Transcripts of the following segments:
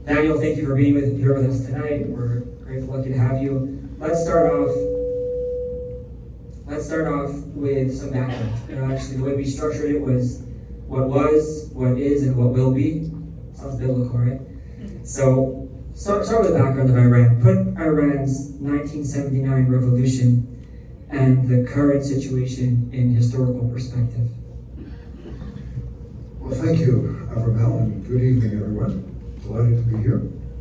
Daniel, thank you for being here with us tonight. We're grateful, lucky to have you. Let's start off with some background. Actually, the way we structured it was, what is, and what will be. Sounds biblical, right? So, start with the background of Iran. Put Iran's 1979 revolution and the current situation in historical perspective. Well, thank you, Avraham, and good evening, everyone. Delighted to be here.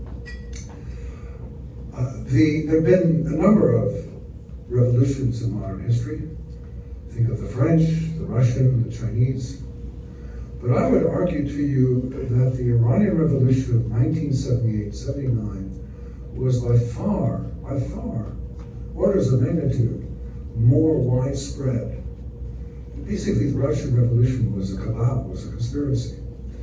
There have been a number of revolutions in modern history. Think of the French, the Russian, the Chinese. But I would argue to you that the Iranian Revolution of 1978-79 was by far, orders of magnitude more widespread. Basically, the Russian Revolution was a cabal, was a conspiracy.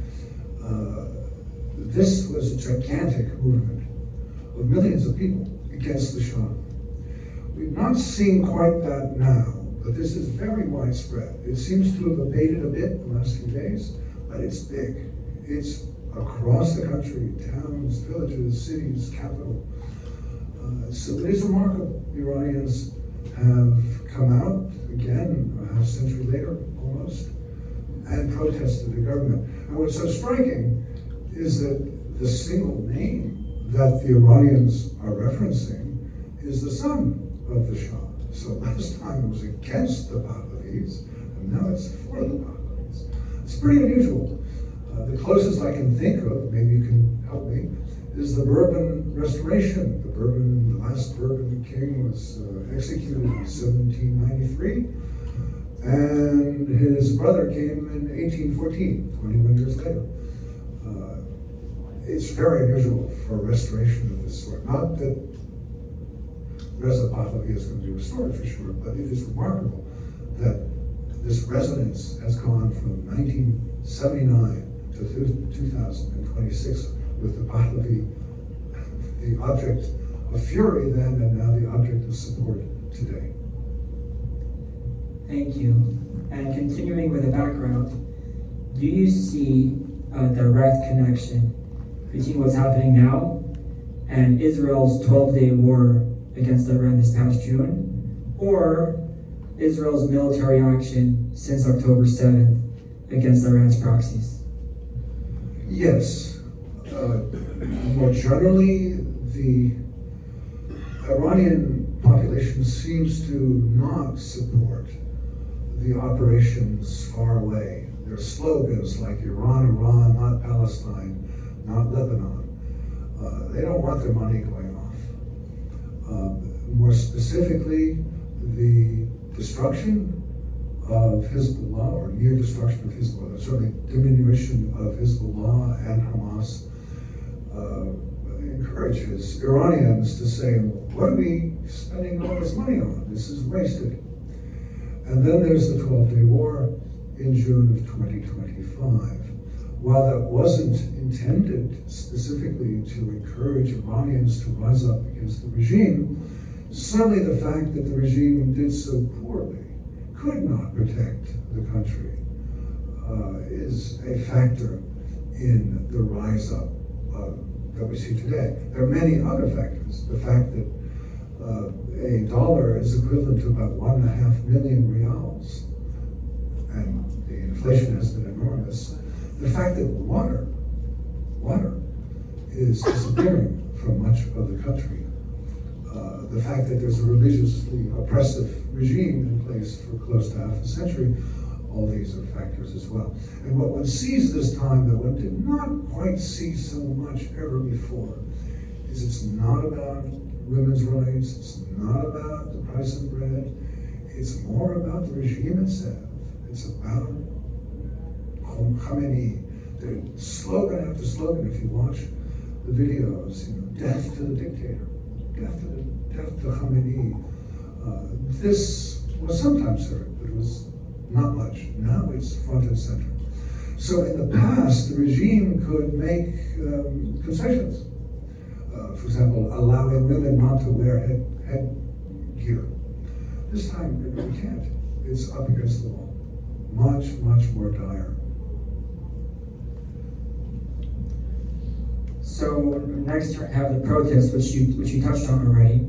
This was a gigantic movement of millions of people against the Shah. We've not seen quite that now, but this is very widespread. It seems to have abated a bit in the last few days, but it's big. It's across the country, towns, villages, cities, capital. So it is remarkable. The Iranians have come out again, a half century later, almost, and protested the government. And what's so striking is that the single name that the Iranians are referencing is the son of the Shah. So last time it was against the Pahlavis, and now it's for the Pahlavis. It's pretty unusual. The closest I can think of, maybe you can help me, is the Bourbon Restoration. The last Bourbon king was executed in 1793, and his brother came in 1814, 21 years later. It's very unusual for a restoration of this sort. Not that Reza Pahlavi is going to be restored for sure, but it is remarkable that this resonance has gone from 1979 to 2026 with the Pahlavi, the object of fury then, and now the object of support today. Thank you. And continuing with the background, do you see a direct connection between what's happening now and Israel's 12-day war against Iran this past June, or Israel's military action since October 7th against Iran's proxies? Yes. More generally, the Iranian population seems to not support the operations far away. Their slogans like Iran, Iran, not Palestine, not Lebanon. They don't want their money going off. More specifically, the destruction of Hezbollah, or near destruction of Hezbollah, certainly diminution of Hezbollah and Hamas, encourages Iranians to say, what are we spending all this money on? This is wasted. And then there's the 12-day war in June of 2025. While that wasn't intended specifically to encourage Iranians to rise up against the regime, certainly the fact that the regime did so poorly, could not protect the country, is a factor in the rise up that we see today. There are many other factors. The fact that a dollar is equivalent to about 1.5 million reals, and the inflation has been enormous. The fact that water is disappearing from much of the country. The fact that there's a religiously oppressive regime in place for close to half a century, all these are factors as well. And what one sees this time that one did not quite see so much ever before is it's not about women's rights, it's not about the price of bread, it's more about the regime itself. It's about Khamenei. The slogan after slogan, if you watch the videos, death to the dictator, death to Khamenei. This was sometimes heard, but it was not much. Now it's front and center. So in the past, the regime could make concessions. For example, allowing women not to wear headgear. This time, we can't. It's up against the wall. Much, much more dire. So next you have the protests, which you touched on already.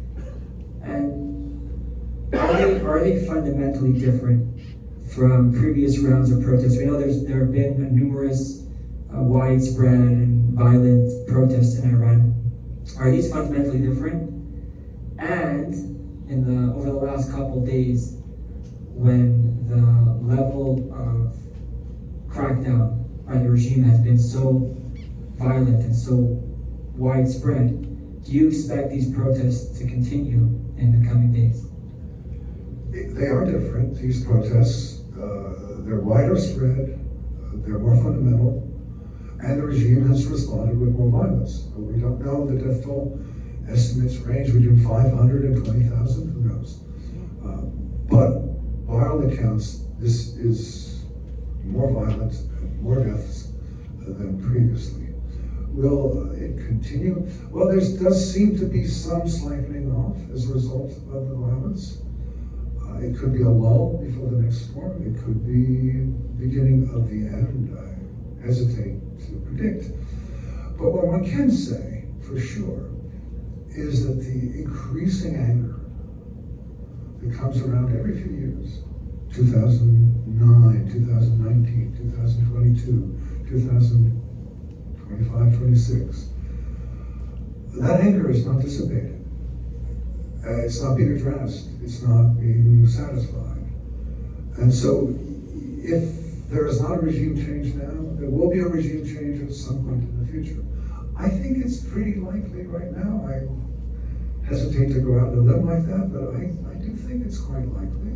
And are they fundamentally different from previous rounds of protests? We know there have been numerous widespread and violent protests in Iran. Are these fundamentally different? And over the last couple days, when the level of crackdown by the regime has been so violent and so widespread, do you expect these protests to continue in the coming days? They are different, these protests. They're wider spread, they're more fundamental, and the regime has responded with more violence. We don't know the death toll. Estimates range between 500 and 20,000, who knows? But by all accounts, this is more violent and more deaths than previously. Will it continue? Well, there does seem to be some slackening off as a result of the violence. It could be a lull before the next storm. It could be beginning of the end. I hesitate to predict. But what one can say for sure is that the increasing anger that comes around every few years, 2009, 2019, 2022, 2025, 26, that anger is not dissipated. It's not being addressed. It's not being satisfied. And so if there is not a regime change now, there will be a regime change at some point in the future. I think it's pretty likely right now. I hesitate to go out on a limb like that, but I do think it's quite likely.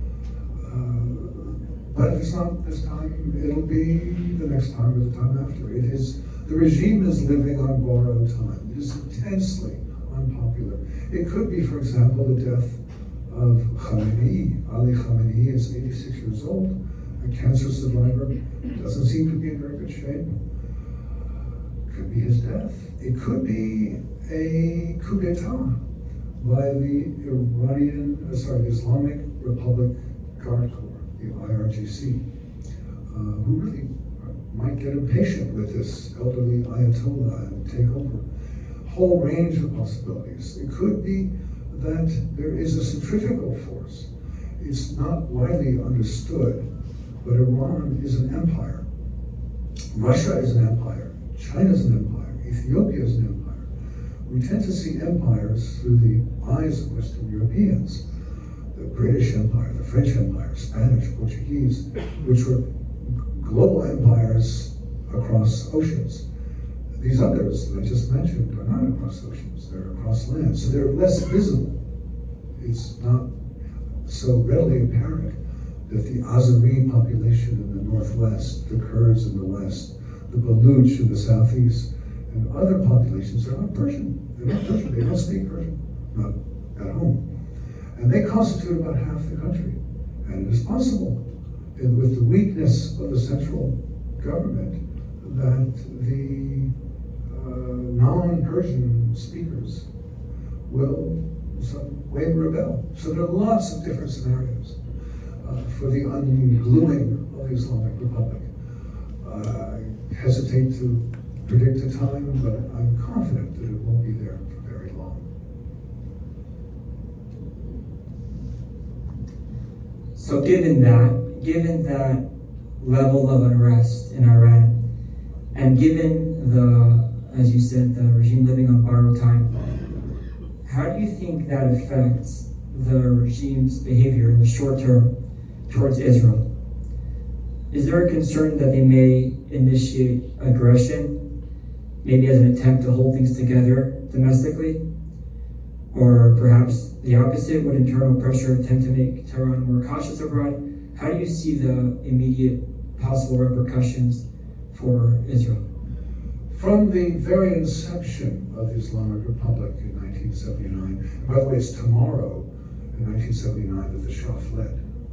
But if it's not this time, it'll be the next time or the time after. The regime is living on borrowed time. It is intensely unpopular. It could be, for example, the death of Khamenei. Ali Khamenei is 86 years old, a cancer survivor, doesn't seem to be in very good shape. Could be his death. It could be a coup d'etat by the Islamic Republic Guard Corps, the IRGC, who really might get impatient with this elderly Ayatollah and take over. Whole range of possibilities. It could be that there is a centrifugal force. It's not widely understood, but Iran is an empire. Russia is an empire. China is an empire. Ethiopia is an empire. We tend to see empires through the eyes of Western Europeans. The British Empire, the French Empire, Spanish, Portuguese, which were global empires across oceans. These others that I just mentioned are not across oceans, they're across land, so they're less visible. It's not so readily apparent that the Azeri population in the northwest, the Kurds in the west, the Baluch in the southeast, and other populations are not Persian. They're not Persian, they don't speak Persian, not at home. And they constitute about half the country. And it is possible, with the weakness of the central government, that the non-Persian speakers will in some way rebel. So there are lots of different scenarios for the ungluing of the Islamic Republic. I hesitate to predict a time, but I'm confident that it won't be there for very long. So given that level of unrest in Iran, and given the, as you said, the regime living on borrowed time, how do you think that affects the regime's behavior in the short term towards Israel? Is there a concern that they may initiate aggression, maybe as an attempt to hold things together domestically? Or perhaps the opposite, would internal pressure tend to make Tehran more cautious abroad? How do you see the immediate possible repercussions for Israel? From the very inception of the Islamic Republic in 1979, by the way, it's tomorrow in 1979 that the Shah fled,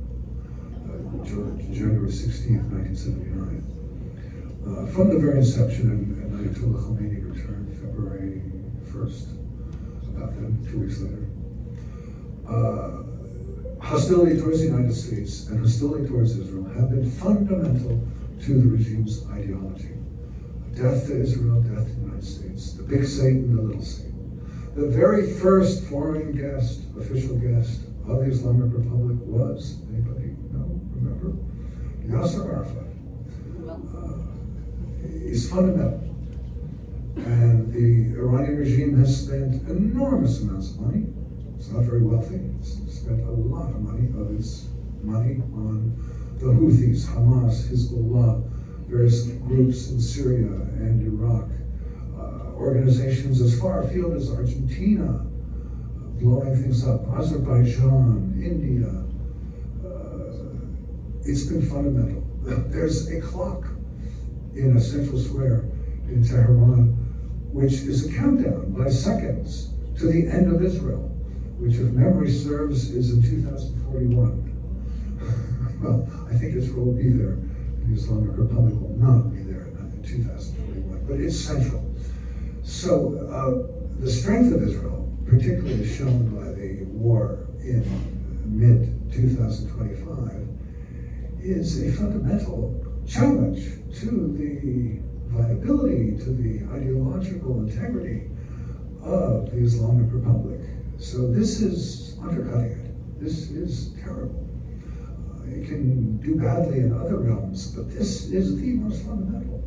January 16th, 1979. From the very inception, and Ayatollah Khomeini returned February 1st, about then, 2 weeks later. Hostility towards the United States and hostility towards Israel have been fundamental to the regime's ideology. Death to Israel, death to the United big Satan, the little Satan. The very first foreign guest, official guest of the Islamic Republic was, anybody know, remember? Yasser Arafat. Is fundamental. And the Iranian regime has spent enormous amounts of money. It's not very wealthy. It's spent a lot of money of its money on the Houthis, Hamas, Hezbollah, various groups in Syria and Iraq, organizations as far afield as Argentina, blowing things up, Azerbaijan, India. It's been fundamental. There's a clock in a central square in Tehran, which is a countdown by seconds to the end of Israel, which, if memory serves, is in 2041. Well, I think Israel will be there. The Islamic Republic will not be there in 2041, but it's central. So the strength of Israel, particularly as shown by the war in mid-2025, is a fundamental challenge to the viability, to the ideological integrity of the Islamic Republic. So this is undercutting it. This is terrible. It can do badly in other realms, but this is the most fundamental.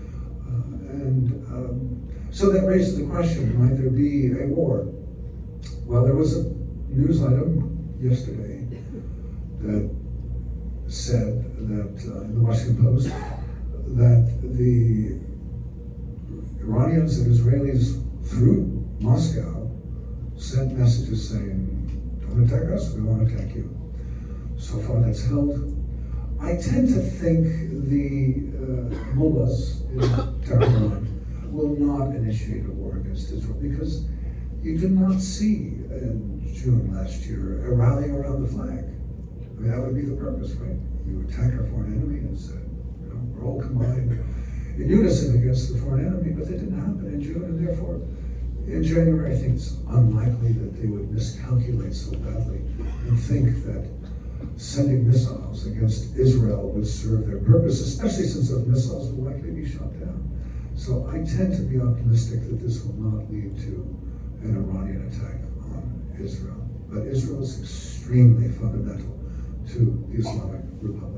So that raises the question, might there be a war? Well, there was a news item yesterday that said that, in the Washington Post, that the Iranians and Israelis through Moscow sent messages saying, don't attack us, we won't attack you. So far that's held. I tend to think the mullahs in Tehran will not initiate a war against Israel because you did not see in June last year a rally around the flag. I mean, that would be the purpose, right? You attack our foreign enemy and said, you know, we're all combined in unison against the foreign enemy, but that didn't happen in June, and therefore in January I think it's unlikely that they would miscalculate so badly and think that sending missiles against Israel would serve their purpose, especially since those missiles will likely be shot down. So I tend to be optimistic that this will not lead to an Iranian attack on Israel. But Israel is extremely fundamental to the Islamic Republic.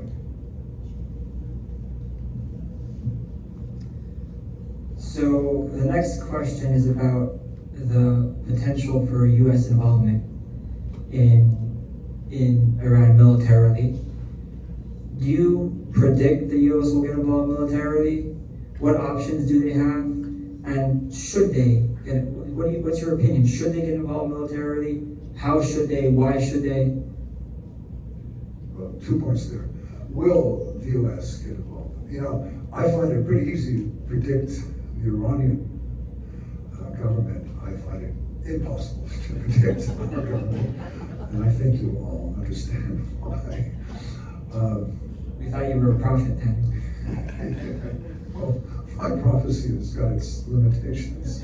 So the next question is about the potential for U.S. involvement in Iran militarily. Do you predict the U.S. will get involved militarily? What options do they have? And should they get? What's your opinion? Should they get involved militarily? How should they? Why should they? Well, 2 points there. Will the U.S. get involved? You know, I find it pretty easy to predict the Iranian government. I find it impossible to predict our government. And I think you all understand why. We thought you were a prophet then. Well, my prophecy has got its limitations.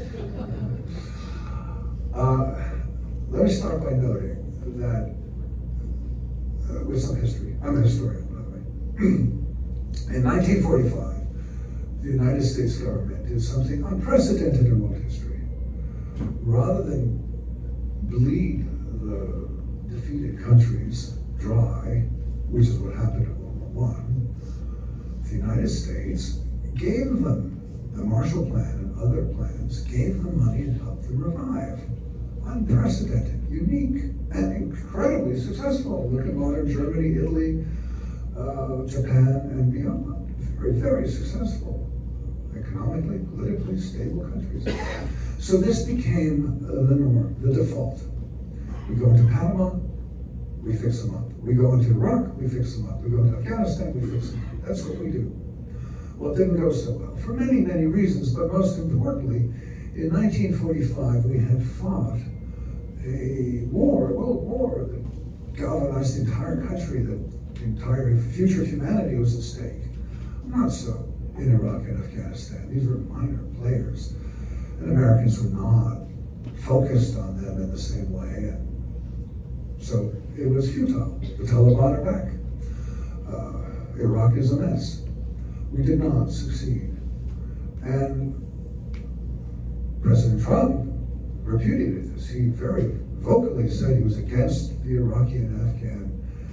Let me start by noting that, with some history, I'm a historian, by the way. In 1945, the United States government did something unprecedented in world history. Rather than bleed the defeated countries dry, which is what happened in World War I, the United States gave them the Marshall Plan and other plans, gave them money and helped them revive. Unprecedented, unique, and incredibly successful. Look at modern Germany, Italy, Japan, and beyond. Very, very successful. Economically, politically, stable countries. So this became the norm, the default. We go into Panama, we fix them up. We go into Iraq, we fix them up. We go into Afghanistan, we fix them up. That's what we do. Well, it didn't go so well, for many, many reasons, but most importantly, in 1945, we had fought a war, a world war, that galvanized the entire country, that the entire future of humanity was at stake. Not so in Iraq and Afghanistan. These were minor players, and Americans were not focused on them in the same way, and so it was futile. The Taliban are back. Iraq is a mess. We did not succeed. And President Trump repudiated this. He very vocally said he was against the Iraqi and Afghan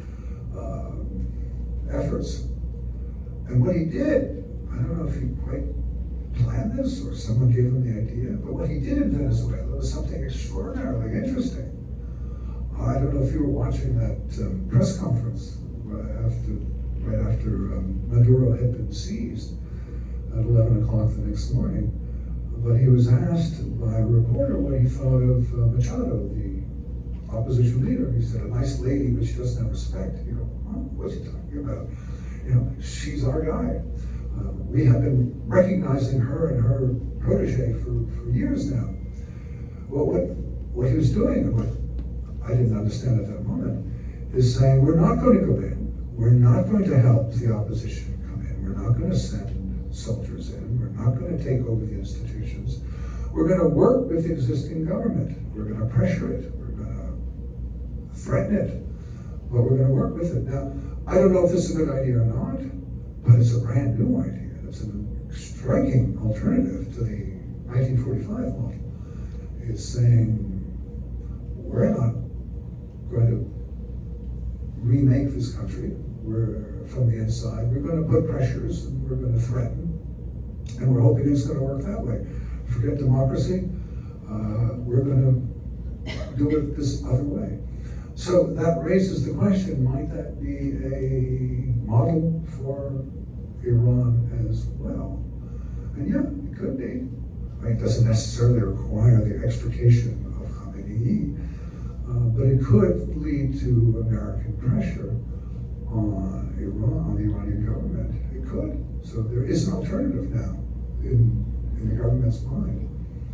efforts. And what he did, I don't know if he quite planned this or someone gave him the idea, but what he did in Venezuela was something extraordinarily interesting. I don't know if you were watching that press conference right after Maduro had been seized at 11 o'clock the next morning, but he was asked by a reporter what he thought of Machado, the opposition leader. He said, a nice lady, but she doesn't have respect. You go, huh? What's he talking about? You know, she's our guy. We have been recognizing her and her protege for years now. Well, what he was doing, and what I didn't understand at that moment, is saying, we're not going to go in. We're not going to help the opposition come in. We're not going to send soldiers in. We're not going to take over the institutions. We're going to work with the existing government. We're going to pressure it. We're going to threaten it. But we're going to work with it. Now, I don't know if this is a good idea or not, but it's a brand new idea. It's a striking alternative to the 1945 model. It's saying, we're not going to remake this country. We're from the inside. We're going to put pressures and we're going to threaten. And we're hoping it's going to work that way. Forget democracy. We're going to do it this other way. So that raises the question, might that be a model for Iran as well? And yeah, it could be. I mean, it doesn't necessarily require the extrication of Khamenei, but it could lead to American pressure on Iran, on the Iranian government. It could. So there is an alternative now in the government's mind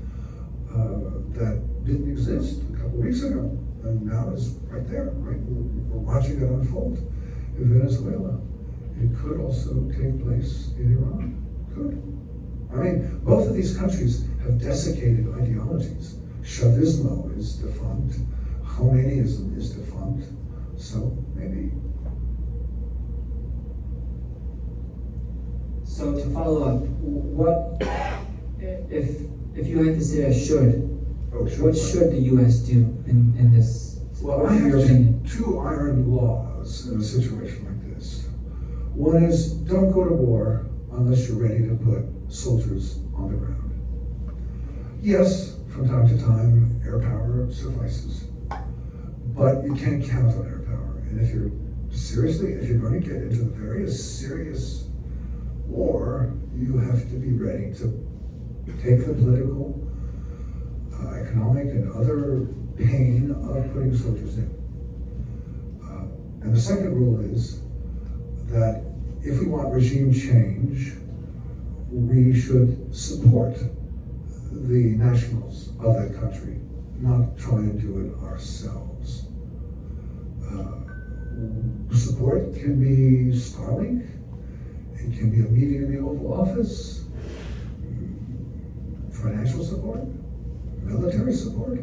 that didn't exist a couple of weeks ago, and now is right there. Right, we're watching it unfold in Venezuela. It could also take place in Iran. Could. I mean, both of these countries have desiccated ideologies. Chavismo is defunct. Khomeinism is defunct. So maybe. So to follow up, what if you had to say a should? What should the U.S. do in this? Well, I have two iron laws in a situation like this. One is, don't go to war unless you're ready to put soldiers on the ground. Yes, from time to time, air power suffices, but you can't count on air power. And if you're going to get into a very serious war, you have to be ready to take the political, economic, and other pain of putting soldiers in. And the second rule is that if we want regime change, we should support the nationals of that country, not try and do it ourselves. Support can be Starlink, it can be a meeting in the Oval Office, financial support, military support,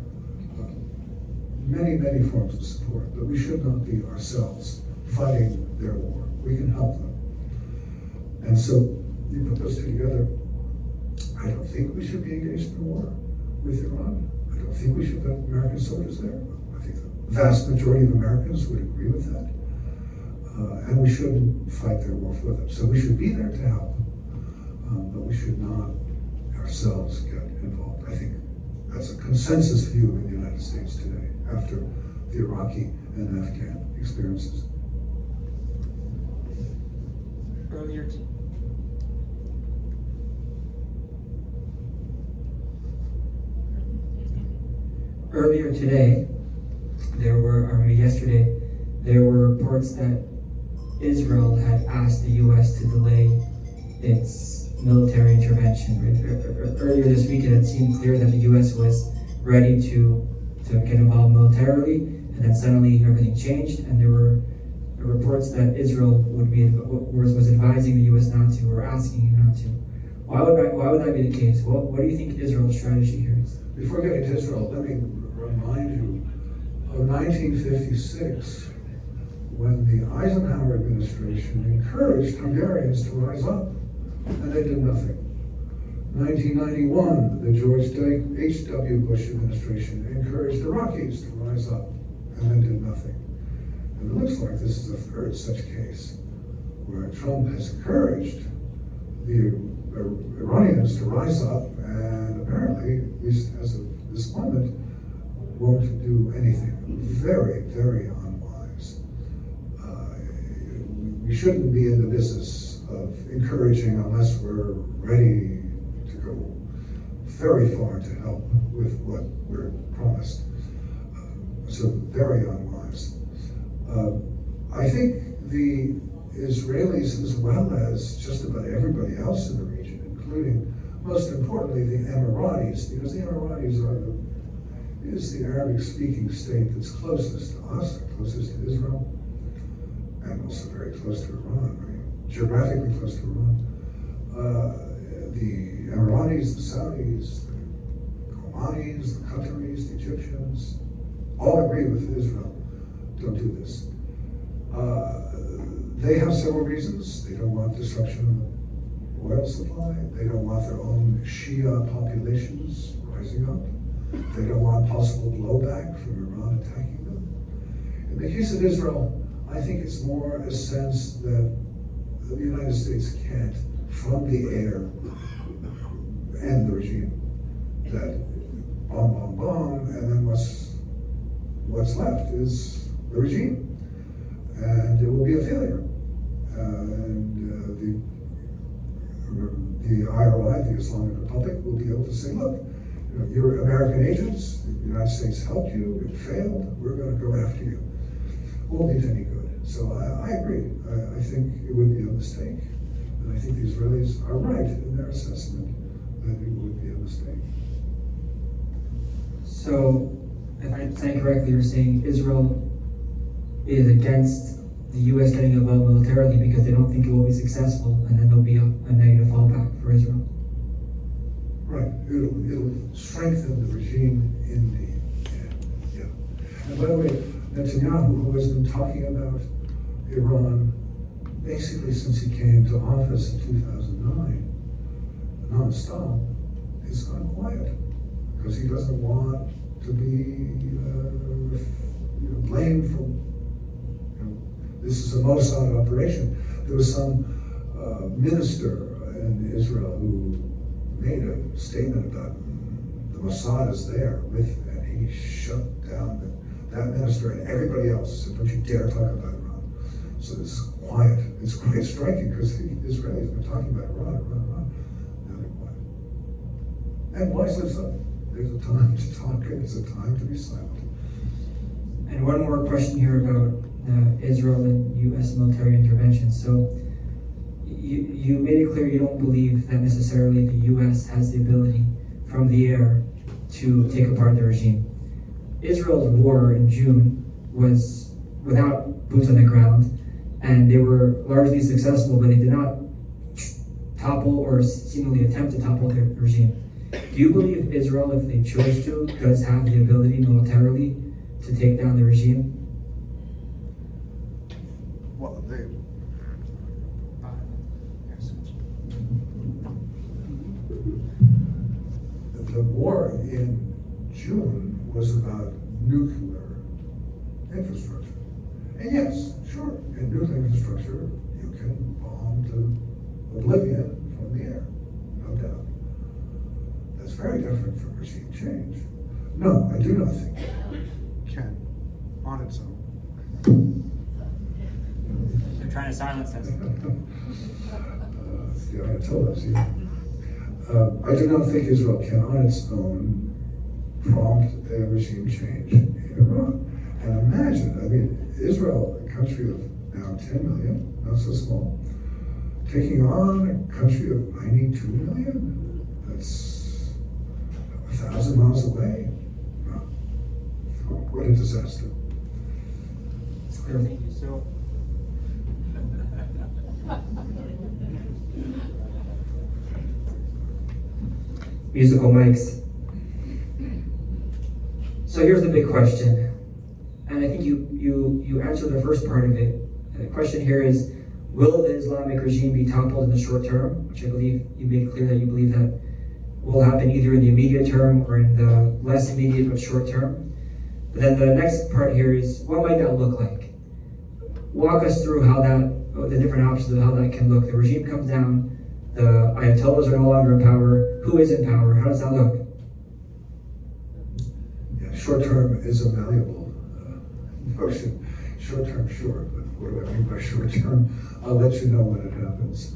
many, many forms of support, but we should not be ourselves fighting their war. We can help them. And so you put those two together, I don't think we should be engaged in a war with Iran. I don't think we should put American soldiers there. I think the vast majority of Americans would agree with that. And we shouldn't fight their war for them. So we should be there to help, but we should not ourselves get involved. I think that's a consensus view in the United States today after the Iraqi and Afghan experiences. Earlier today, yesterday, there were reports that Israel had asked the U.S. to delay its military intervention. Earlier this week, it had seemed clear that the U.S. was ready to get involved militarily, and then suddenly everything changed, and there were reports that Israel was advising the U.S. not to, or asking you not to. Why would that be the case? What do you think Israel's strategy here is? Before getting to Israel, let me remind you of 1956, when the Eisenhower administration encouraged Hungarians to rise up, and they did nothing. 1991, the George H.W. Bush administration encouraged Iraqis to rise up and then did nothing. And it looks like this is the third such case where Trump has encouraged the Iranians to rise up and apparently, at least as of this moment, won't do anything. Very, very unwise. We shouldn't be in the business of encouraging unless we're ready to go very far to help with what we're promised. So very unwise. I think the Israelis, as well as just about everybody else in the region, including, most importantly, the Emiratis, because the Emiratis is the Arabic-speaking state that's closest to us, closest to Israel, and also very close to Iran, geographically close to Iran. The Emiratis, the Saudis, the Omanis, the Qataris, the Egyptians, all agree with Israel. Don't do this. They have several reasons. They don't want disruption of oil supply. They don't want their own Shia populations rising up. They don't want possible blowback from Iran attacking them. In the case of Israel, I think it's more a sense that the United States can't, from the air, end the regime. That bomb, bomb, bomb, and then what's left is the regime. And it will be a failure. The IRI, the Islamic Republic, will be able to say, look, you're American agents, the United States helped you, it failed, we're going to go after you. Won't lead to any good. So I agree. I think it would be a mistake. And I think the Israelis are right in their assessment that it would be a mistake. So, if I understand correctly, you're saying Israel is against the U.S. getting involved militarily because they don't think it will be successful, and then there'll be a negative fallback for Israel. Right. It'll strengthen the regime in the end. Yeah. And by the way, Netanyahu, who has been talking about Iran basically since he came to office in 2009, non-stop, has gone quiet because he doesn't want to be blamed for. This is a Mossad operation. There was some minister in Israel who made a statement about the Mossad is there with, and he shut down that minister and everybody else said, don't you dare talk about Iran. So it's quiet. It's quite striking because the Israelis have been talking about Iran. Now they're quiet. And wisely so. There's a time to talk and there's a time to be silent. And one more question here about Israel and U.S. military intervention. So you made it clear you don't believe that necessarily the U.S. has the ability from the air to take apart the regime. Israel's war in June was without boots on the ground, and they were largely successful, but they did not topple or seemingly attempt to topple the regime. Do you believe Israel, if they chose to, does have the ability militarily to take down the regime? Well, the war in June was about nuclear infrastructure. And yes, sure, in nuclear infrastructure, you can bomb to oblivion from the air, no doubt. That's very different from regime change. No, I do not think can, on its own. They're trying to silence us. The Ayatollahs, yeah. I do not think Israel can, on its own, prompt a regime change in Iran. And imagine, Israel, a country of now 10 million, not so small, taking on a country of 92 million? That's 1,000 miles away. What a disaster. It's clear. Thank you. So, musical mics. So here's the big question, and I think you answered the first part of it. And the question here is, will the Islamic regime be toppled in the short term? Which I believe you made clear that you believe that will happen either in the immediate term or in the less immediate but short term. But then the next part here is, what might that look like? Walk us through how the different options of how that can look. The regime comes down, the Ayatollahs are no longer in power. Who is in power? How does that look? Yeah, short term is a malleable notion. Short term, sure, but what do I mean by short term? I'll let you know when it happens.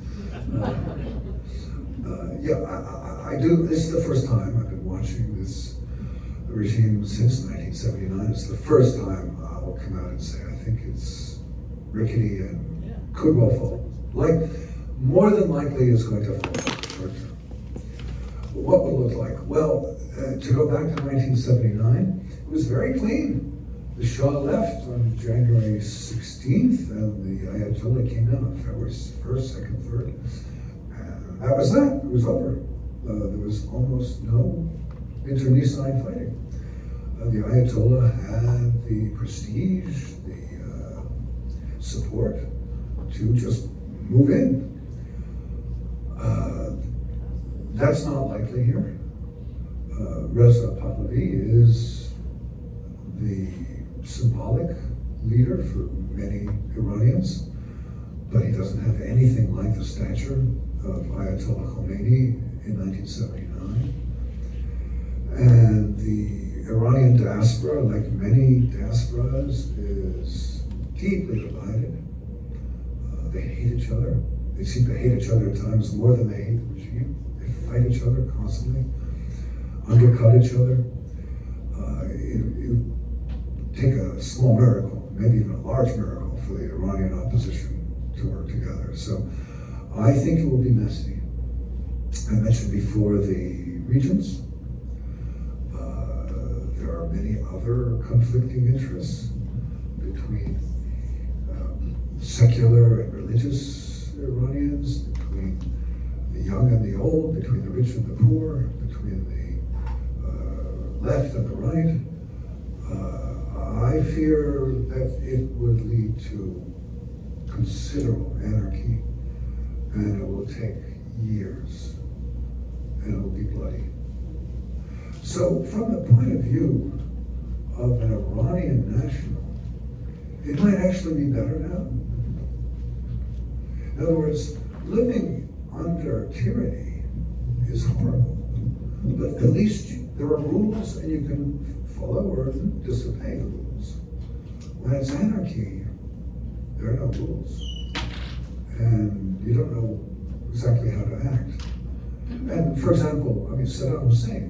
I do. This is the first time I've been watching this regime since 1979. It's the first time I'll come out and say I think it's rickety and could well fall. More than likely is going to fall short term. What will it look like? Well, to go back to 1979, it was very clean. The Shah left on January 16th, and the Ayatollah came in on February 1st, 2nd, 3rd. And that was that. It was over. There was almost no internecine fighting. The Ayatollah had the prestige, the support to just move in. That's not likely here. Reza Pahlavi is the symbolic leader for many Iranians, but he doesn't have anything like the stature of Ayatollah Khomeini in 1979. And the Iranian diaspora, like many diasporas, is deeply divided. They hate each other. They seem to hate each other at times more than they hate the regime. They fight each other constantly, undercut each other. Take a small miracle, maybe even a large miracle, for the Iranian opposition to work together. So I think it will be messy. I mentioned before the regions. There are many other conflicting interests between secular and religious Iranians, between the young and the old, between the rich and the poor, between the left and the right. I fear that it would lead to considerable anarchy, and it will take years, and it will be bloody. So from the point of view of an Iranian national, it might actually be better now. In other words, living under tyranny is horrible, but at least there are rules and you can follow or disobey the rules. When it's anarchy, there are no rules, and you don't know exactly how to act. And for example, Saddam Hussein,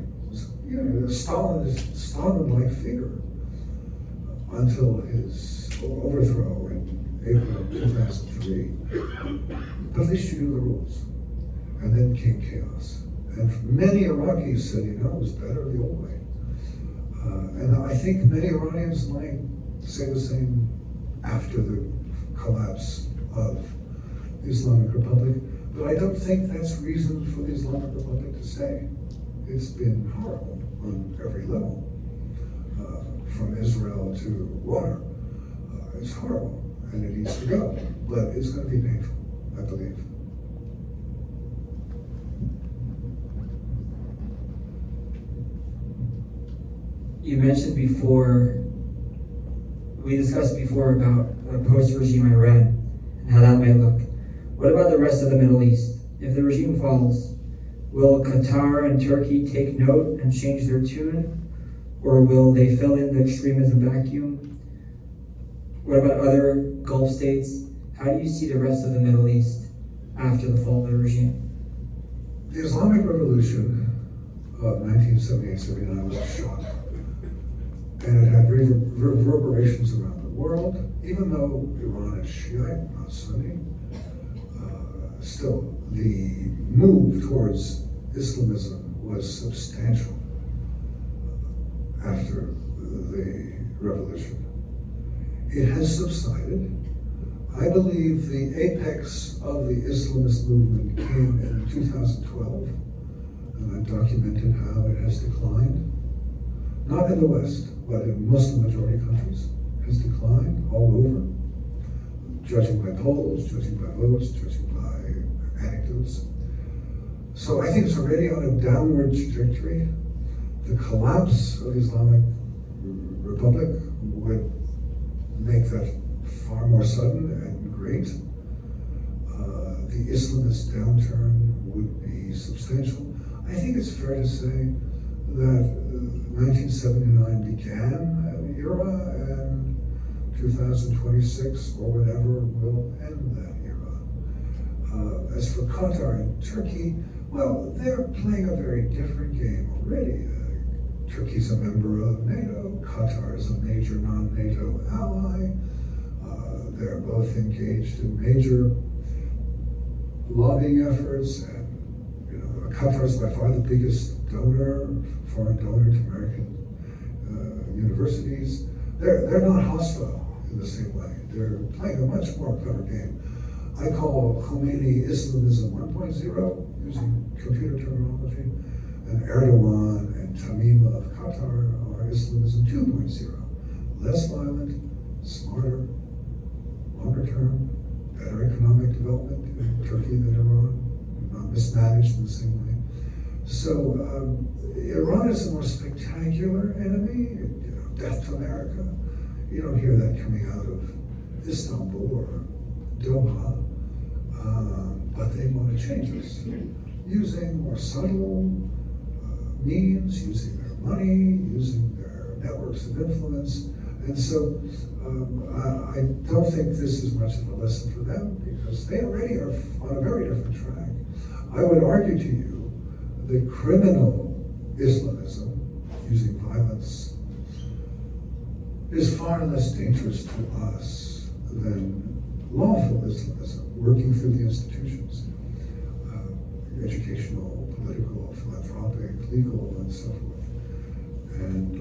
Stalin-like figure until his overthrow in April 2003. But at least you knew the rules. And then came chaos. And many Iraqis said, it was better the old way. And I think many Iranians might say the same after the collapse of the Islamic Republic. But I don't think that's reason for the Islamic Republic to say. It's been horrible on every level, from Israel to water. It's horrible, and it needs to go. But it's going to be painful, I believe. You mentioned before, we discussed before about a post-regime Iran and how that might look. What about the rest of the Middle East? If the regime falls, will Qatar and Turkey take note and change their tune? Or will they fill in the extremism vacuum? What about other Gulf states? How do you see the rest of the Middle East after the fall of the regime? The Islamic Revolution of 1978-79 was a shock. And it had reverberations around the world. Even though Iran is Shiite, not Sunni, still the move towards Islamism was substantial after the revolution. It has subsided. I believe the apex of the Islamist movement came in 2012, and I've documented how it has declined. Not in the West, but in Muslim majority countries, has declined all over, judging by polls, judging by votes, judging by anecdotes. So I think it's already on a downward trajectory. The collapse of the Islamic Republic would make that far more sudden and great. The Islamist downturn would be substantial. I think it's fair to say that 1979 began an era, and 2026 or whatever will end that era. As for Qatar and Turkey, well, they're playing a very different game already. Turkey's a member of NATO. Qatar is a major non-NATO ally. They're both engaged in major lobbying efforts, and Qatar is by far the biggest donor, foreign donor to American universities. They're not hostile in the same way. They're playing a much more clever game. I call Khomeini Islamism 1.0, using computer terminology, and Erdogan and Tamim of Qatar are Islamism 2.0. Less violent, smarter, longer term, better economic development in Turkey than Iran, not mismanaged in the same way. So Iran is a more spectacular enemy, death to America. You don't hear that coming out of Istanbul or Doha, but they want to change us using more subtle means, using their money, using their networks of influence. And so I don't think this is much of a lesson for them, because they already are on a very different track. I would argue to you that criminal Islamism, using violence, is far less dangerous to us than lawful Islamism, working through the institutions, educational, political, philanthropic, legal, and so forth. And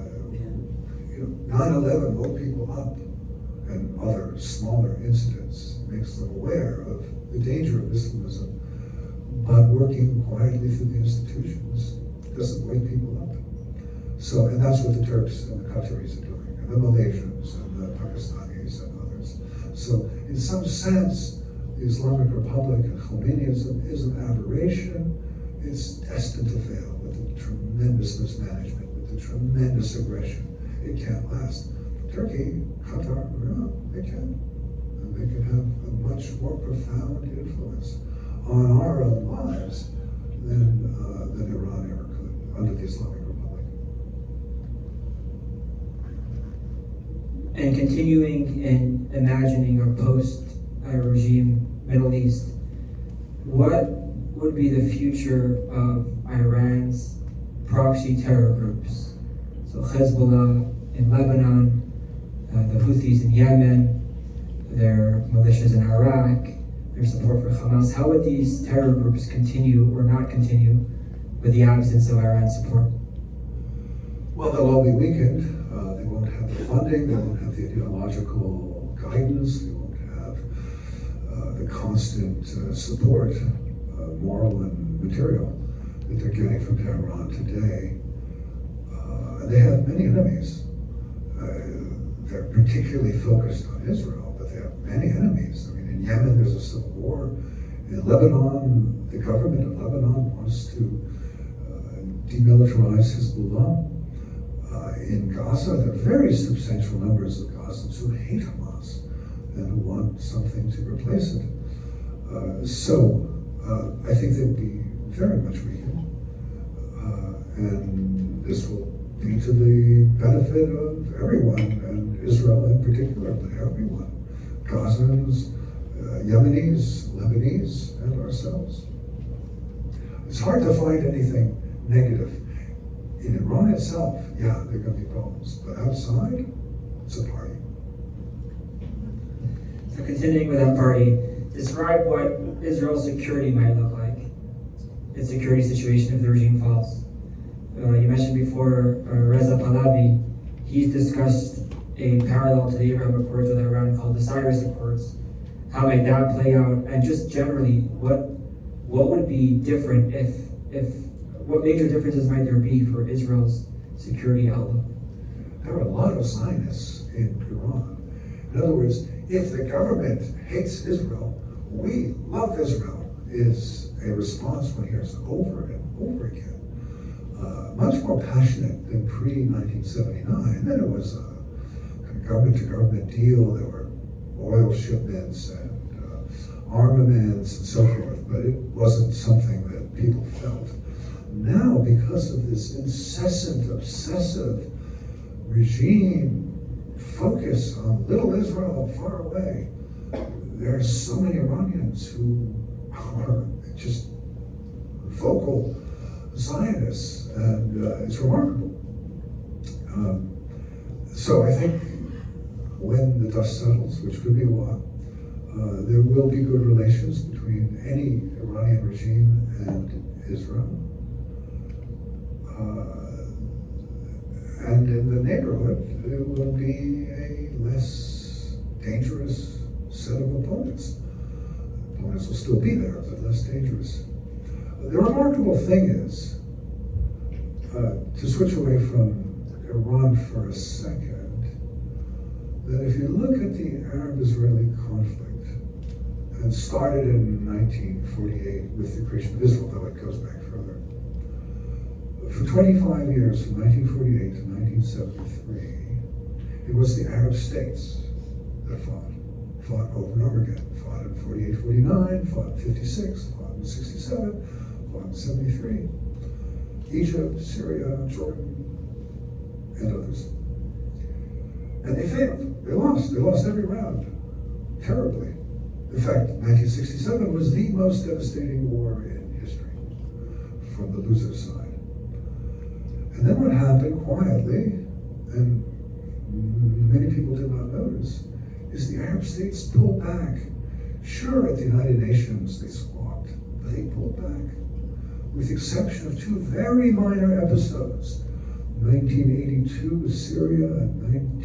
9/11 woke people up, and other smaller incidents makes them aware of the danger of Islamism, but working quietly through the institutions doesn't wake people up. So, and that's what the Turks and the Qataris are doing, and the Malaysians and the Pakistanis and others. So, in some sense, the Islamic Republic and Khomeinism is an aberration. It's destined to fail with the tremendous mismanagement, with the tremendous aggression. It can't last. Turkey, Qatar, they can. And they can have a much more profound influence on our own lives than Iran ever could under the Islamic Republic. And continuing and imagining a post-regime Middle East, what would be the future of Iran's proxy terror groups? So Hezbollah in Lebanon, the Houthis in Yemen, their militias in Iraq, their support for Hamas. How would these terror groups continue or not continue with the absence of Iran's support? Well, they'll all be weakened. They won't have the funding, they won't have the ideological guidance, they won't have the constant support, moral and material, that they're getting from Tehran today. They have many enemies. They're particularly focused on Israel, but they have many enemies. I mean, in Yemen, there's a civil war. In Lebanon, the government of Lebanon wants to demilitarize Hezbollah. In Gaza, there are very substantial numbers of Gazans who hate Hamas and who want something to replace it. So I think they'll be very much weakened. And this will be to the benefit of everyone, and Israel in particular, but everyone. Gazans, Yemenis, Lebanese, and ourselves. It's hard to find anything negative. In Iran itself, yeah, there are going to be problems, but outside, it's a party. So continuing with that party, describe what Israel's security might look like, its security situation if the regime falls. You mentioned before Reza Pahlavi. He's discussed a parallel to the Abraham Accords with Iran called the Cyrus Accords. How might that play out? And just generally, what would be different if what major differences might there be for Israel's security outlook? There are a lot of Zionists in Iran. In other words, if the government hates Israel, we love Israel. is a response one hears over and over again. Much more passionate than pre-1979. Then it was a government-to-government deal. There were oil shipments and armaments and so forth, but it wasn't something that people felt. Now, because of this incessant, obsessive regime focus on little Israel far away, there are so many Iranians who are just vocal Zionists, and it's remarkable. So I think when the dust settles, which could be a while, there will be good relations between any Iranian regime and Israel. And in the neighborhood, it will be a less dangerous set of opponents. Opponents will still be there, but less dangerous. The remarkable thing is, to switch away from Iran for a second, that if you look at the Arab-Israeli conflict, and started in 1948 with the creation of Israel, though it goes back further. For 25 years, from 1948 to 1973, it was the Arab states that fought over and over again. Fought in 48, 49, fought in 56, fought in 67, fought in 73. Egypt, Syria, Jordan, and others. And they failed. They lost. They lost every round, terribly. In fact, 1967 was the most devastating war in history from the loser side. And then what happened quietly, and many people did not notice, is the Arab states pulled back. Sure, at the United Nations they squawked, but they pulled back. With the exception of two very minor episodes, 1982 with Syria and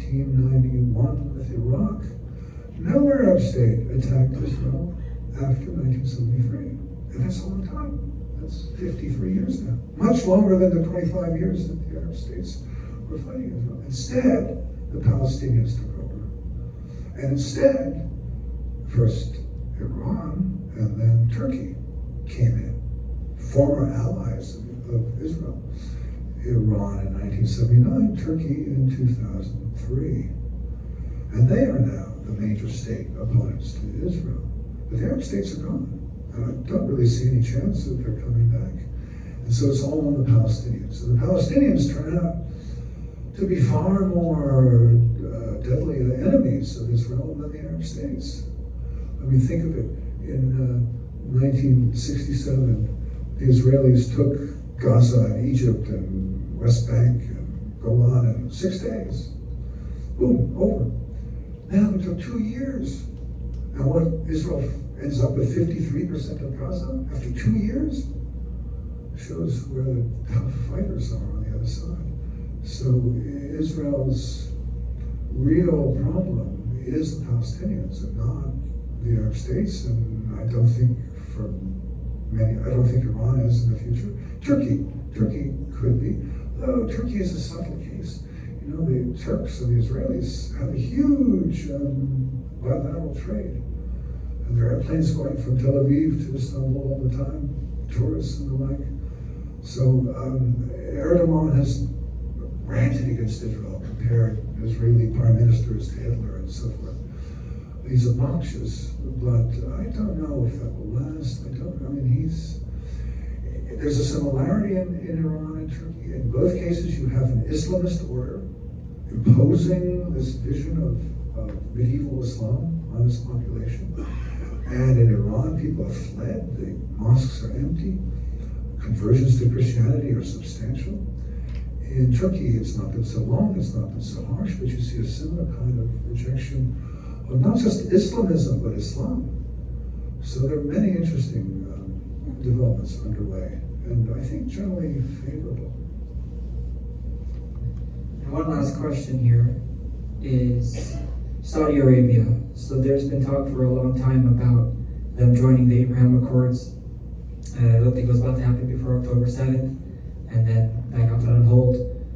1991 with Iraq, no Arab state attacked Israel after 1973. And that's a long time. That's 53 years now. Much longer than the 25 years that the Arab states were fighting Israel. Instead, the Palestinians took over. And instead, first Iran and then Turkey came in. Former allies of Israel. Iran in 1979, Turkey in 2003. And they are now the major state opponents to Israel. But the Arab states are gone. And I don't really see any chance that they're coming back. And so it's all on the Palestinians. And the Palestinians turn out to be far more deadly enemies of Israel than the Arab states. I mean, think of it. In 1967, the Israelis took Gaza and Egypt and West Bank and Golan in 6 days. Boom, over. Now it took 2 years. And what Israel ends up with 53% of Gaza after 2 years shows where the tough fighters are on the other side. So Israel's real problem is the Palestinians and not the Arab states, and I don't think Iran is in the future. Turkey could be, though Turkey is a subtle case. You know, the Turks and the Israelis have a huge bilateral trade. And there are airplanes going from Tel Aviv to Istanbul all the time, tourists and the like. So Erdogan has ranted against Israel, compared Israeli prime ministers to Hitler and so forth. He's obnoxious, but I don't know if that will last. There's a similarity in Iran and Turkey. In both cases, you have an Islamist order imposing this vision of medieval Islam on its population. And in Iran, people have fled. The mosques are empty. Conversions to Christianity are substantial. In Turkey, it's not been so long, it's not been so harsh, but you see a similar kind of rejection of not just Islamism, but Islam. So there are many interesting developments underway, and I think generally favorable. And one last question here is Saudi Arabia. So there's been talk for a long time about them joining the Abraham Accords. I don't think it was about to happen before October 7th, and then that got put on hold.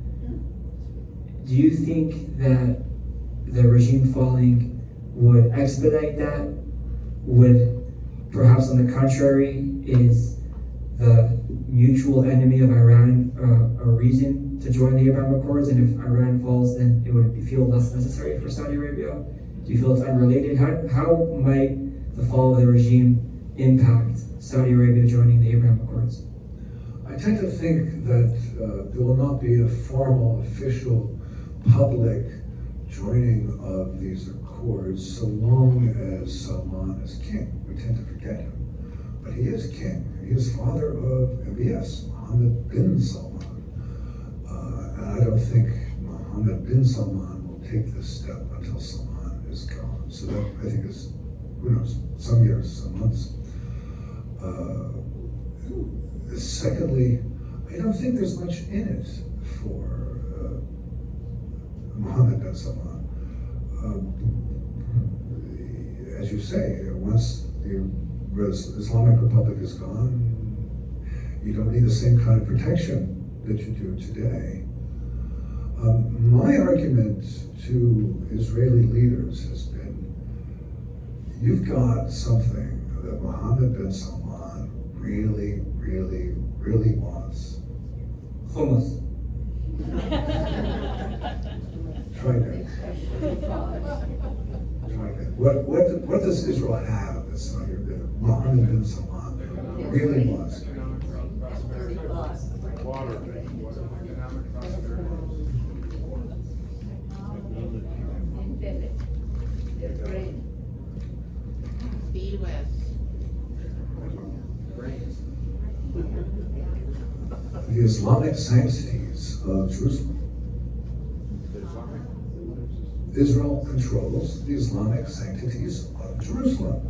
Do you think that the regime falling would expedite that? Would perhaps on the contrary, is the mutual enemy of Iran a reason to join the Abraham Accords? And if Iran falls, then it would feel less necessary for Saudi Arabia? Do you feel it's unrelated? How might the fall of the regime impact Saudi Arabia joining the Abraham Accords? I tend to think that there will not be a formal, official, public joining of these accords so long as Salman is king. We tend to forget him. But he is king. He is father of MBS, Mohammed bin Salman. And I don't think Mohammed bin Salman will take this step until Salman is gone. So that, I think, is, who knows, some years, some months. Secondly, I don't think there's much in it for Mohammed bin Salman. As you say, once the Islamic Republic is gone, you don't need the same kind of protection that you do today. My argument to Israeli leaders has been, you've got something that Mohammed bin Salman really, really, really wants. Hummus. Try that. Try that. What does Israel have that's not here that Mohammed bin Salman really wants? Water. Economic prosperity. Be West. The Islamic sanctities of Jerusalem. Israel controls the Islamic sanctities of Jerusalem.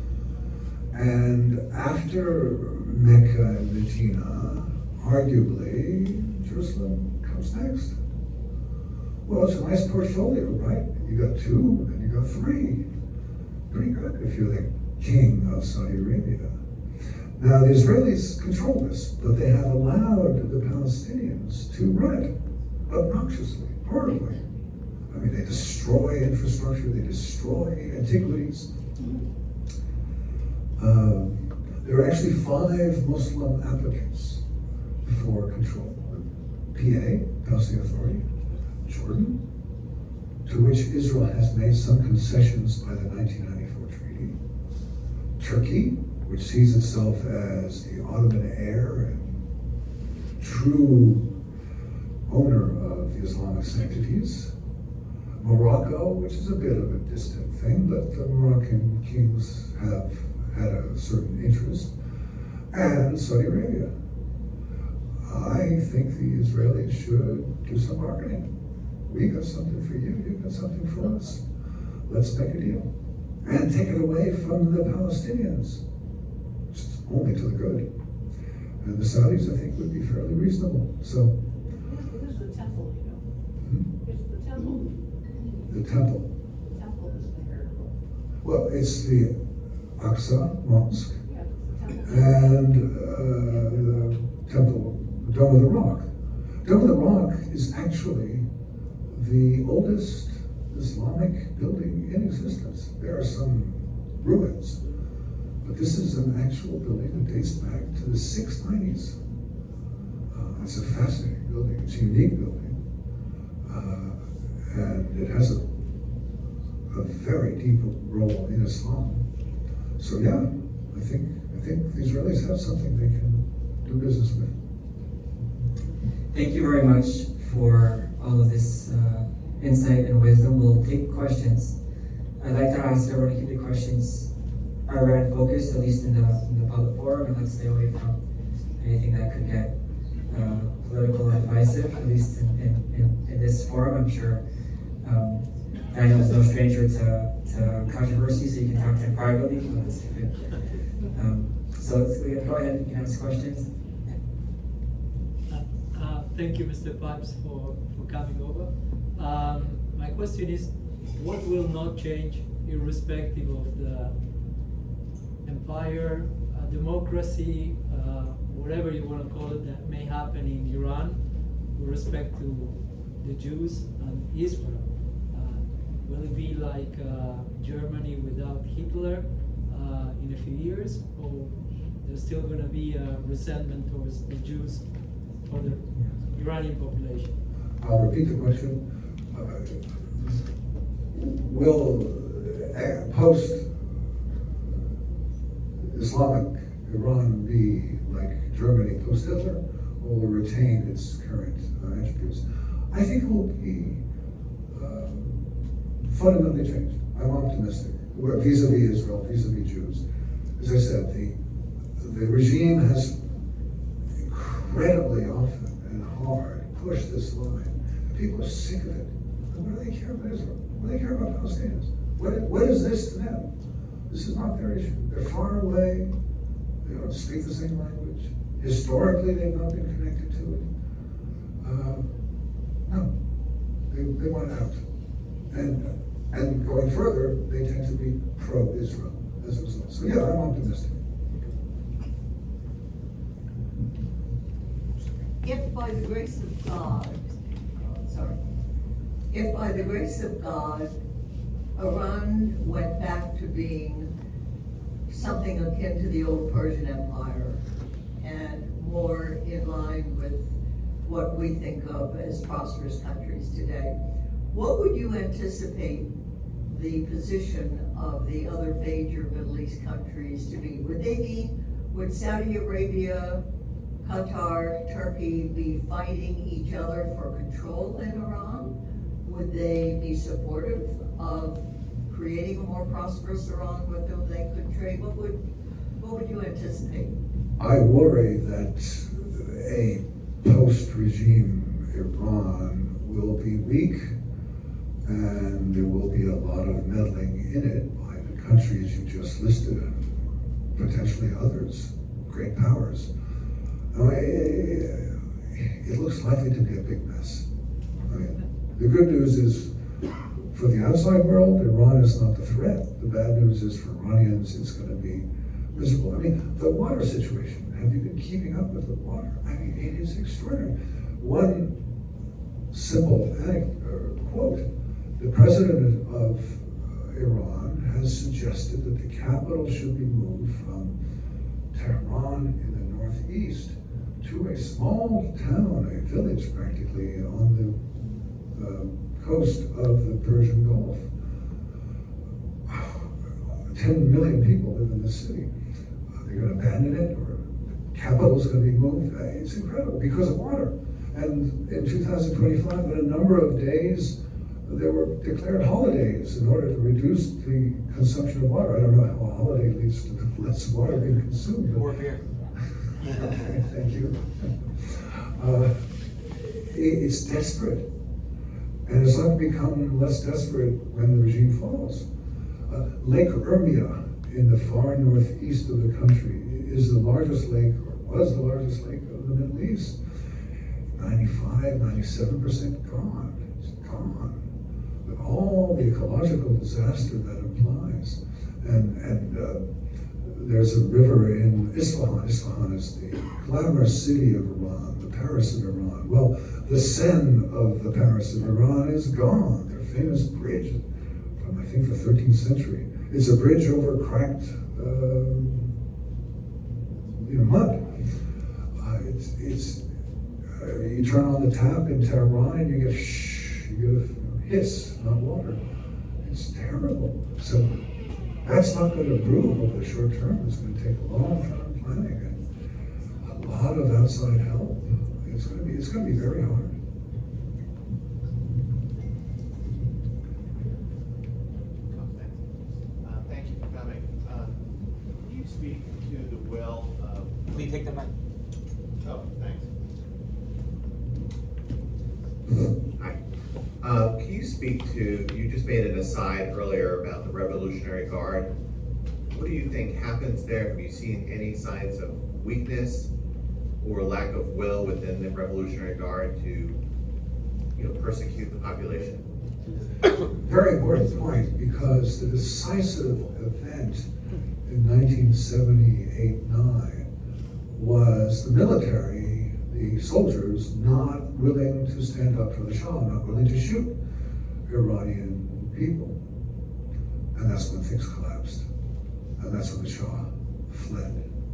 And after Mecca and Medina, arguably, Jerusalem comes next. Well, it's a nice portfolio, right? You got two, then you got three. Pretty good if you're the king of Saudi Arabia. Now, the Israelis control this, but they have allowed the Palestinians to run it obnoxiously, horribly. I mean, they destroy infrastructure, they destroy antiquities. There are actually 5 Muslim applicants for control. PA, Palestinian Authority, Jordan, to which Israel has made some concessions by the 1994 treaty. Turkey, which sees itself as the Ottoman heir and true owner of the Islamic sanctities. Morocco, which is a bit of a distant thing, but the Moroccan kings have had a certain interest, and Saudi Arabia. I think the Israelis should do some bargaining. We got something for you, you got something for us. Let's make a deal. And take it away from the Palestinians. It's only to the good. And the Saudis, I think, would be fairly reasonable. So, It is the temple, you know. It's the temple. the temple. The temple is there. Well, it's the Aqsa Mosque Yeah, it's the temple. and the temple, Dome of the Rock. Dome of the Rock is actually the oldest Islamic building in existence. There are some ruins, but this is an actual building that dates back to the 690s. It's a fascinating building. It's a unique building. And it has a very deep role in Islam. So yeah, I think the Israelis have something they can do business with. Thank you very much for all of this insight and wisdom. We'll take questions. I'd like to ask everyone to keep the questions Iran focused, at least in the public forum, and let's stay away from anything that could get political or divisive, at least in this forum. I'm sure Daniel is no stranger to controversy, so you can talk to him privately. So go ahead, you can ask questions. Thank you, Mr. Pipes, for coming over. My question is, what will not change irrespective of the empire, democracy, whatever you want to call it, that may happen in Iran with respect to the Jews and Israel? Will it be like Germany without Hitler? in a few years, or there's still going to be a resentment towards the Jews or the Iranian population? I'll repeat the question. Will post-Islamic Iran be like Germany post-Hitler, or will it retain its current attributes? I think it will be fundamentally changed. I'm optimistic. Vis-a-vis Israel, vis-a-vis Jews. As I said, the regime has incredibly often and hard pushed this line. People are sick of it. And what do they care about Israel? What do they care about Palestinians? What is this to them? This is not their issue. They're far away. They don't speak the same language. Historically, they've not been connected to it. No, they want out. And going further, they tend to be pro-Israel as a result. So yeah, I'm optimistic. If by the grace of God, Iran went back to being something akin to the old Persian Empire and more in line with what we think of as prosperous countries today, what would you anticipate the position of the other major Middle East countries to be? Would Saudi Arabia, Qatar, Turkey be fighting each other for control in Iran? Would they be supportive of creating a more prosperous Iran with whom they could trade? What would you anticipate? I worry that a post-regime Iran will be weak, and there will be a lot of meddling in it by the countries you just listed and potentially others, great powers. It looks likely to be a big mess. The good news is, for the outside world, Iran is not the threat. The bad news is for Iranians, it's going to be miserable. The water situation, have you been keeping up with the water? It is extraordinary. One simple quote, the president of Iran has suggested that the capital should be moved from Tehran in the northeast to a small town, a village practically, on the coast of the Persian Gulf. 10 million people live in this city. They're going to abandon it, or the capital is going to be moved. It's incredible because of water. And in 2025, in a number of days, there were declared holidays in order to reduce the consumption of water. I don't know how a holiday leads to less water being consumed. More beer. Okay, thank you. It's desperate. And it's not become less desperate when the regime falls. Lake Urmia in the far northeast of the country is the largest lake, or was the largest lake of the Middle East. 97% gone. It's gone. With all the ecological disaster that implies. And there's a river in Isfahan. Isfahan is the glamorous city of Iran, the Paris of Iran. Well, the Seine of the Paris of Iran is gone. Their famous bridge from, I think, the 13th century. It's a bridge over cracked mud. You turn on the tap in Tehran and you get a hiss, not water. It's terrible. So that's not going to improve over the short term. It's going to take a long-term planning and a lot of outside help. It's going to be very hard. Thank you for coming. Can you speak to the will of... Will you take the mic? Oh, thanks. Hi. Can you speak to, you just made an aside earlier about the Revolutionary Guard. What do you think happens there? Have you seen any signs of weakness or lack of will within the Revolutionary Guard to, persecute the population? Very important point, because the decisive event in 1978-9 was the military, the soldiers, not willing to stand up for the Shah, not willing to shoot Iranian people. And that's when things collapsed. and that's when the Shah fled.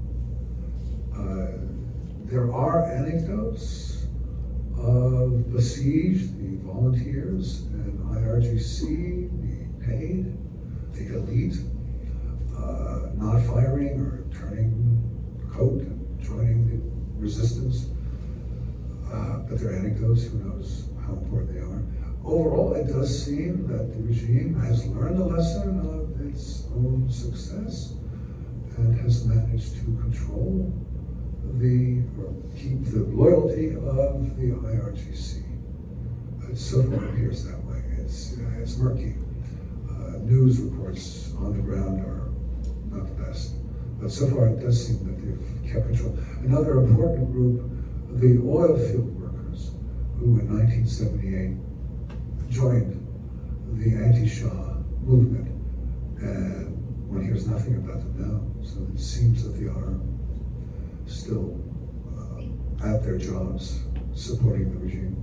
There are anecdotes of besieged, the volunteers and IRGC, the paid, the elite, not firing or turning coat and joining the resistance. But there are anecdotes, who knows how important they are. Overall, it does seem that the regime has learned the lesson of its own success and has managed to control or keep the loyalty of the IRGC. It so far appears that way. It's murky. News reports on the ground are not the best. But so far it does seem that they've kept control. Another important group, the oil field workers, who in 1978 joined the anti-Shah movement, and one hears nothing about them now. So it seems that they are still at their jobs supporting the regime.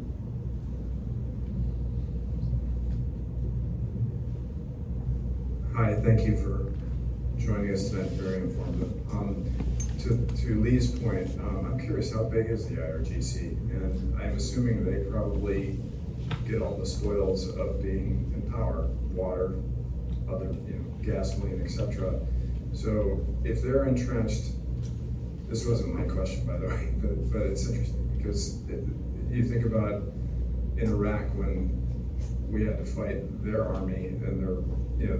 Hi, thank you for joining us tonight. Very informative. To Lee's point, I'm curious, how big is the IRGC? And I'm assuming they probably get all the spoils of being in power, water, other, gasoline, etc. So if they're entrenched, this wasn't my question, by the way, but it's interesting because you think about in Iraq when we had to fight their army and their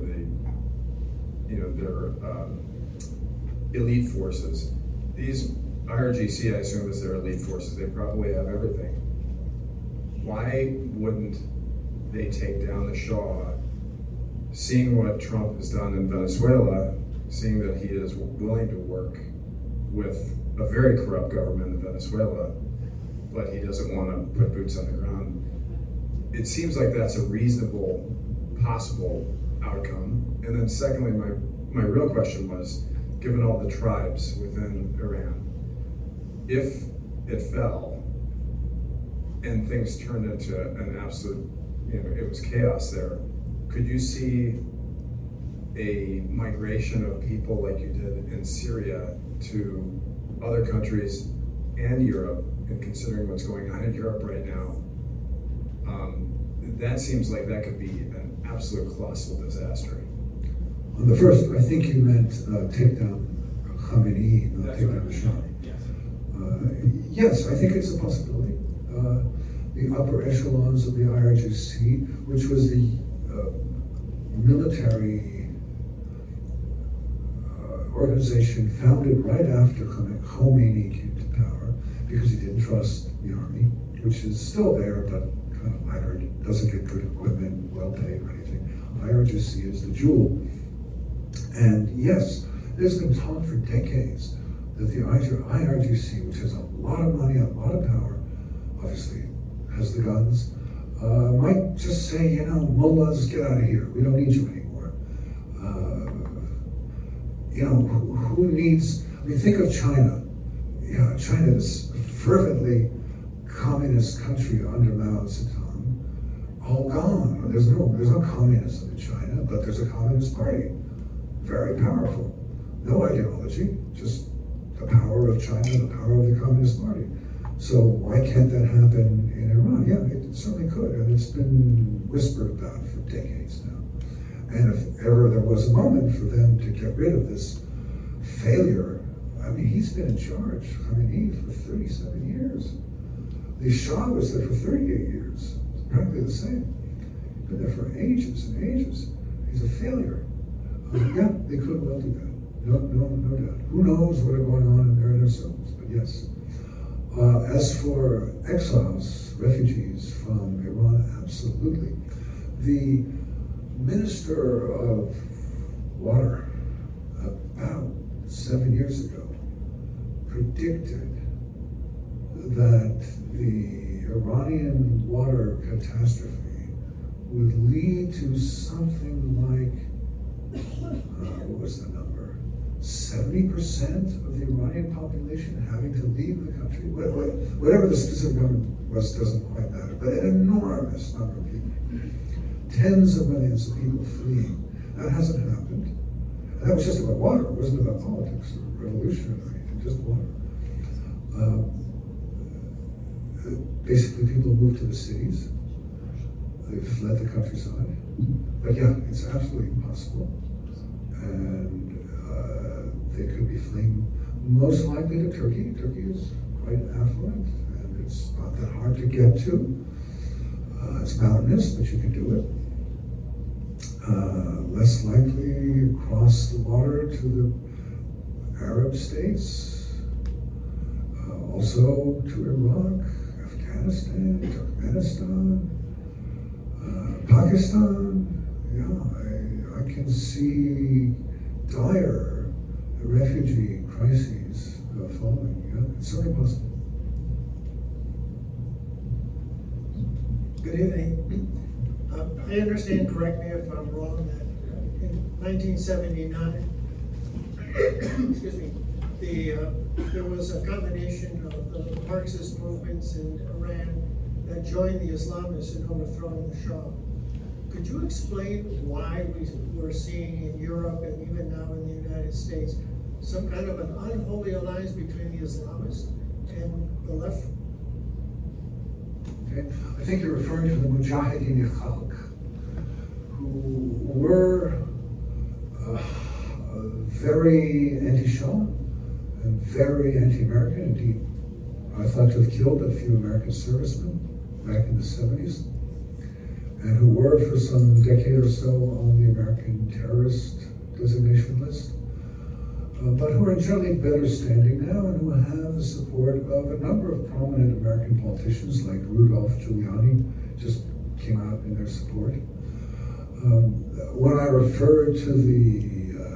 elite forces. These IRGC, I assume, is their elite forces. They probably have everything. Why wouldn't they take down the Shah, seeing what Trump has done in Venezuela, seeing that he is willing to work with a very corrupt government in Venezuela, but he doesn't want to put boots on the ground? It seems like that's a reasonable, possible outcome. And then secondly, my real question was, given all the tribes within Iran, if it fell and things turned into an absolute, it was chaos there, could you see a migration of people like you did in Syria to other countries and Europe, and considering what's going on in Europe right now, that seems like that could be an absolute colossal disaster. On the first, I think you meant take down Khamenei, not That's take right. down the Shah. Yes. Yes, I think it's a possibility. The upper echelons of the IRGC, which was the military organization founded right after Khomeini came to power, because he didn't trust the army, which is still there, but kind of laggard, doesn't get good equipment, well paid or anything. IRGC is the jewel. And yes, there's been talk for decades that the IRGC, which has a lot of money, a lot of power, obviously has the guns, might just say, mullahs, get out of here. We don't need you anymore. Who needs, think of China. China is a fervently communist country under Mao Zedong, all gone. There's no communism in China, but there's a communist party. Very powerful. No ideology, just the power of China, the power of the Communist Party. So why can't that happen in Iran? Yeah, it certainly could, and it's been whispered about for decades now. And if ever there was a moment for them to get rid of this failure, he's been in charge, Khamenei, for 37 years. The Shah was there for 38 years. It's practically the same. Been there for ages and ages. He's a failure. Yeah, they could well do that. No doubt. Who knows what are going on in their inner circles, but yes. As for exiles, refugees from Iran, absolutely. The Minister of Water, about 7 years ago, predicted that the Iranian water catastrophe would lead to something like, what was the number? 70% of the Iranian population having to leave the country. Whatever the specific number was doesn't quite matter, but an enormous number of people. Tens of millions of people fleeing. That hasn't happened. And that was just about water. It wasn't about politics or revolution or anything, just water. Basically, people moved to the cities. They fled the countryside. But yeah, it's absolutely possible. And they could be fleeing most likely to Turkey. Turkey is quite affluent, and it's not that hard to get to. It's mountainous, but you can do it. Less likely across the water to the Arab states, also to Iraq, Afghanistan, Turkmenistan, Pakistan. Yeah, I can see dire refugee crises following. Yeah, it's certainly possible. Good evening. I understand, correct me if I'm wrong, that in 1979, excuse me, there was a combination of the Marxist movements in Iran that joined the Islamists in overthrowing the Shah. Could you explain why we're seeing in Europe and even now in the United States some kind of an unholy alliance between the Islamists and the left? Okay. I think you're referring to the Mujahideen Khalq, who were very anti-Shah and very anti-American. Indeed, I thought to have killed a few American servicemen back in the 70s, and who were for some decade or so on the American terrorist designation list, but who are generally better standing now and who have the support of a number of prominent American politicians like Rudolph Giuliani, just came out in their support. When I referred to the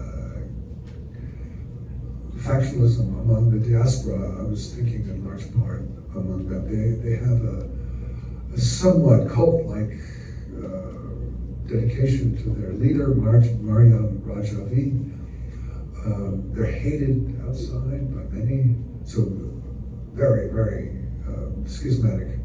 factionalism among the diaspora, I was thinking in large part among them. They have a somewhat cult-like dedication to their leader, Maryam Rajavi. They're hated outside by many, so very, very schismatic.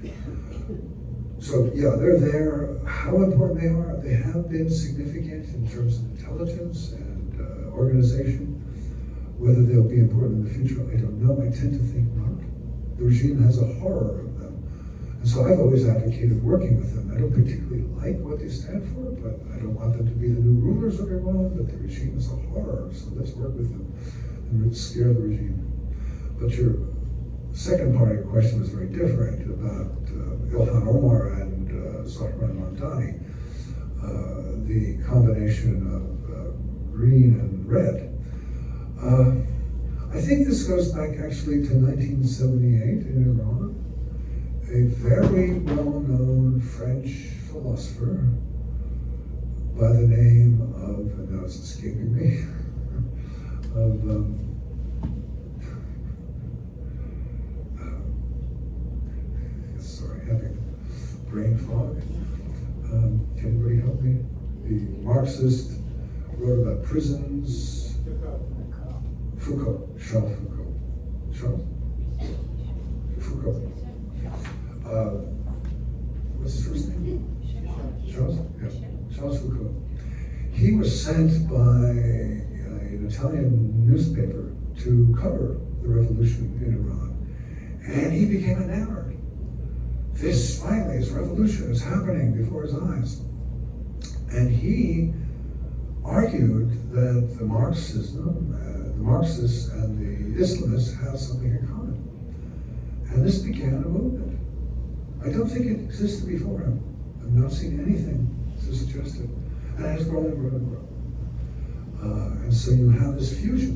So yeah, they're there. How important they have been significant in terms of intelligence and organization. Whether they'll be important in the future, I don't know. I tend to think not. The regime has a horror of them. And so I've always advocated working with them. I don't particularly like what they stand for, but I don't want them to be the new rulers of Iran, but the regime is a horror, so let's work with them and scare the regime. But your second part of your question was very different about Ilhan Omar and Zahran Mamdani, the combination of green and red. I think this goes back actually to 1978 in Iran. A very well-known French philosopher by the name of, and now it's escaping me, of sorry, having brain fog. Can anybody help me? The Marxist wrote about prisons. Foucault, Charles Foucault. What's his first name? Charles? Yeah, Charles Foucault. He was sent by an Italian newspaper to cover the revolution in Iran. And he became enamored. This finally, this revolution is happening before his eyes. And he argued that the Marxists and the Islamists have something in common. And this began a movement. I don't think it existed before him. I've not seen anything to suggest it. And it has grown and grown and grown. And so you have this fusion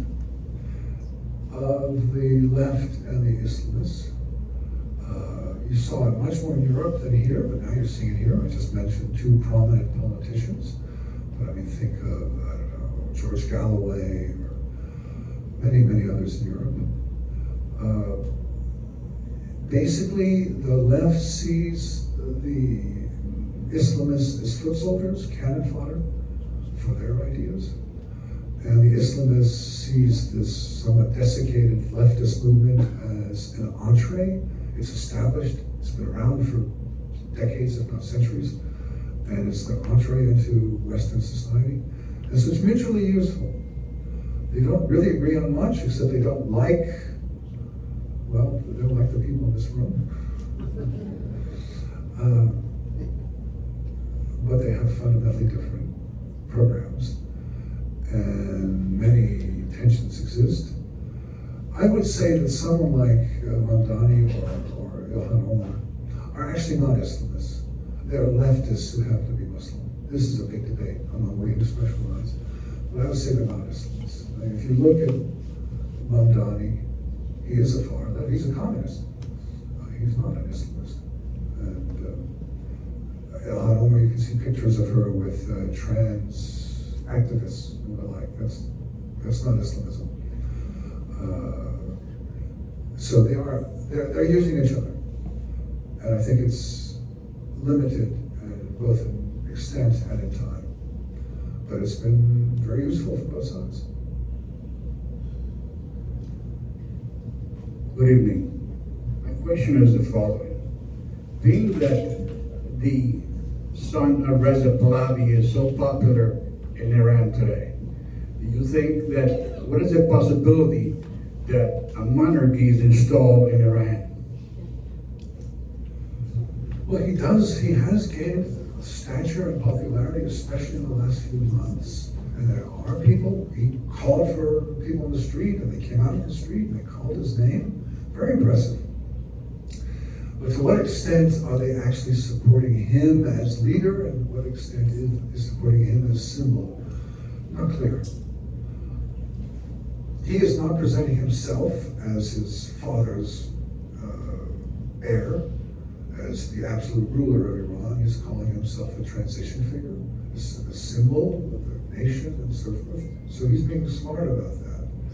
of the left and the Islamists. You saw it much more in Europe than here, but now you're seeing it here. I just mentioned two prominent politicians. But I mean, think of, I don't know, George Galloway, or many, many others in Europe. Basically, the left sees the Islamists as foot soldiers, cannon fodder for their ideas. And the Islamists sees this somewhat desiccated leftist movement as an entree. It's established, it's been around for decades, if not centuries, and it's the entree into Western society. And so it's mutually useful. They don't really agree on much, except they don't like the people in this room. But they have fundamentally different programs, and many tensions exist. I would say that someone like Mamdani or Ilhan Omar are actually not Islamists. They're leftists who happen to be Muslim. This is a big debate among we who specialize. But I would say they're not Islamists. If you look at Mamdani, he is a far left. He's a communist. He's not an Islamist. And Ilhan Omar, you can see pictures of her with trans activists and the like. That's not Islamism. So they're using each other, and I think it's limited both in extent and in time. But it's been very useful for both sides. Good evening. My question is the following. Being that the son of Reza Pahlavi is so popular in Iran today, do you think that, what is the possibility that a monarchy is installed in Iran? Well, he has gained stature and popularity, especially in the last few months. And there are people, he called for people in the street, and they came out in the street, and they called his name. Very impressive. But to what extent are they actually supporting him as leader, and what extent is supporting him as symbol? Not clear. He is not presenting himself as his father's heir, as the absolute ruler of Iran. He's calling himself a transition figure, a symbol of the nation and so forth. So he's being smart about that.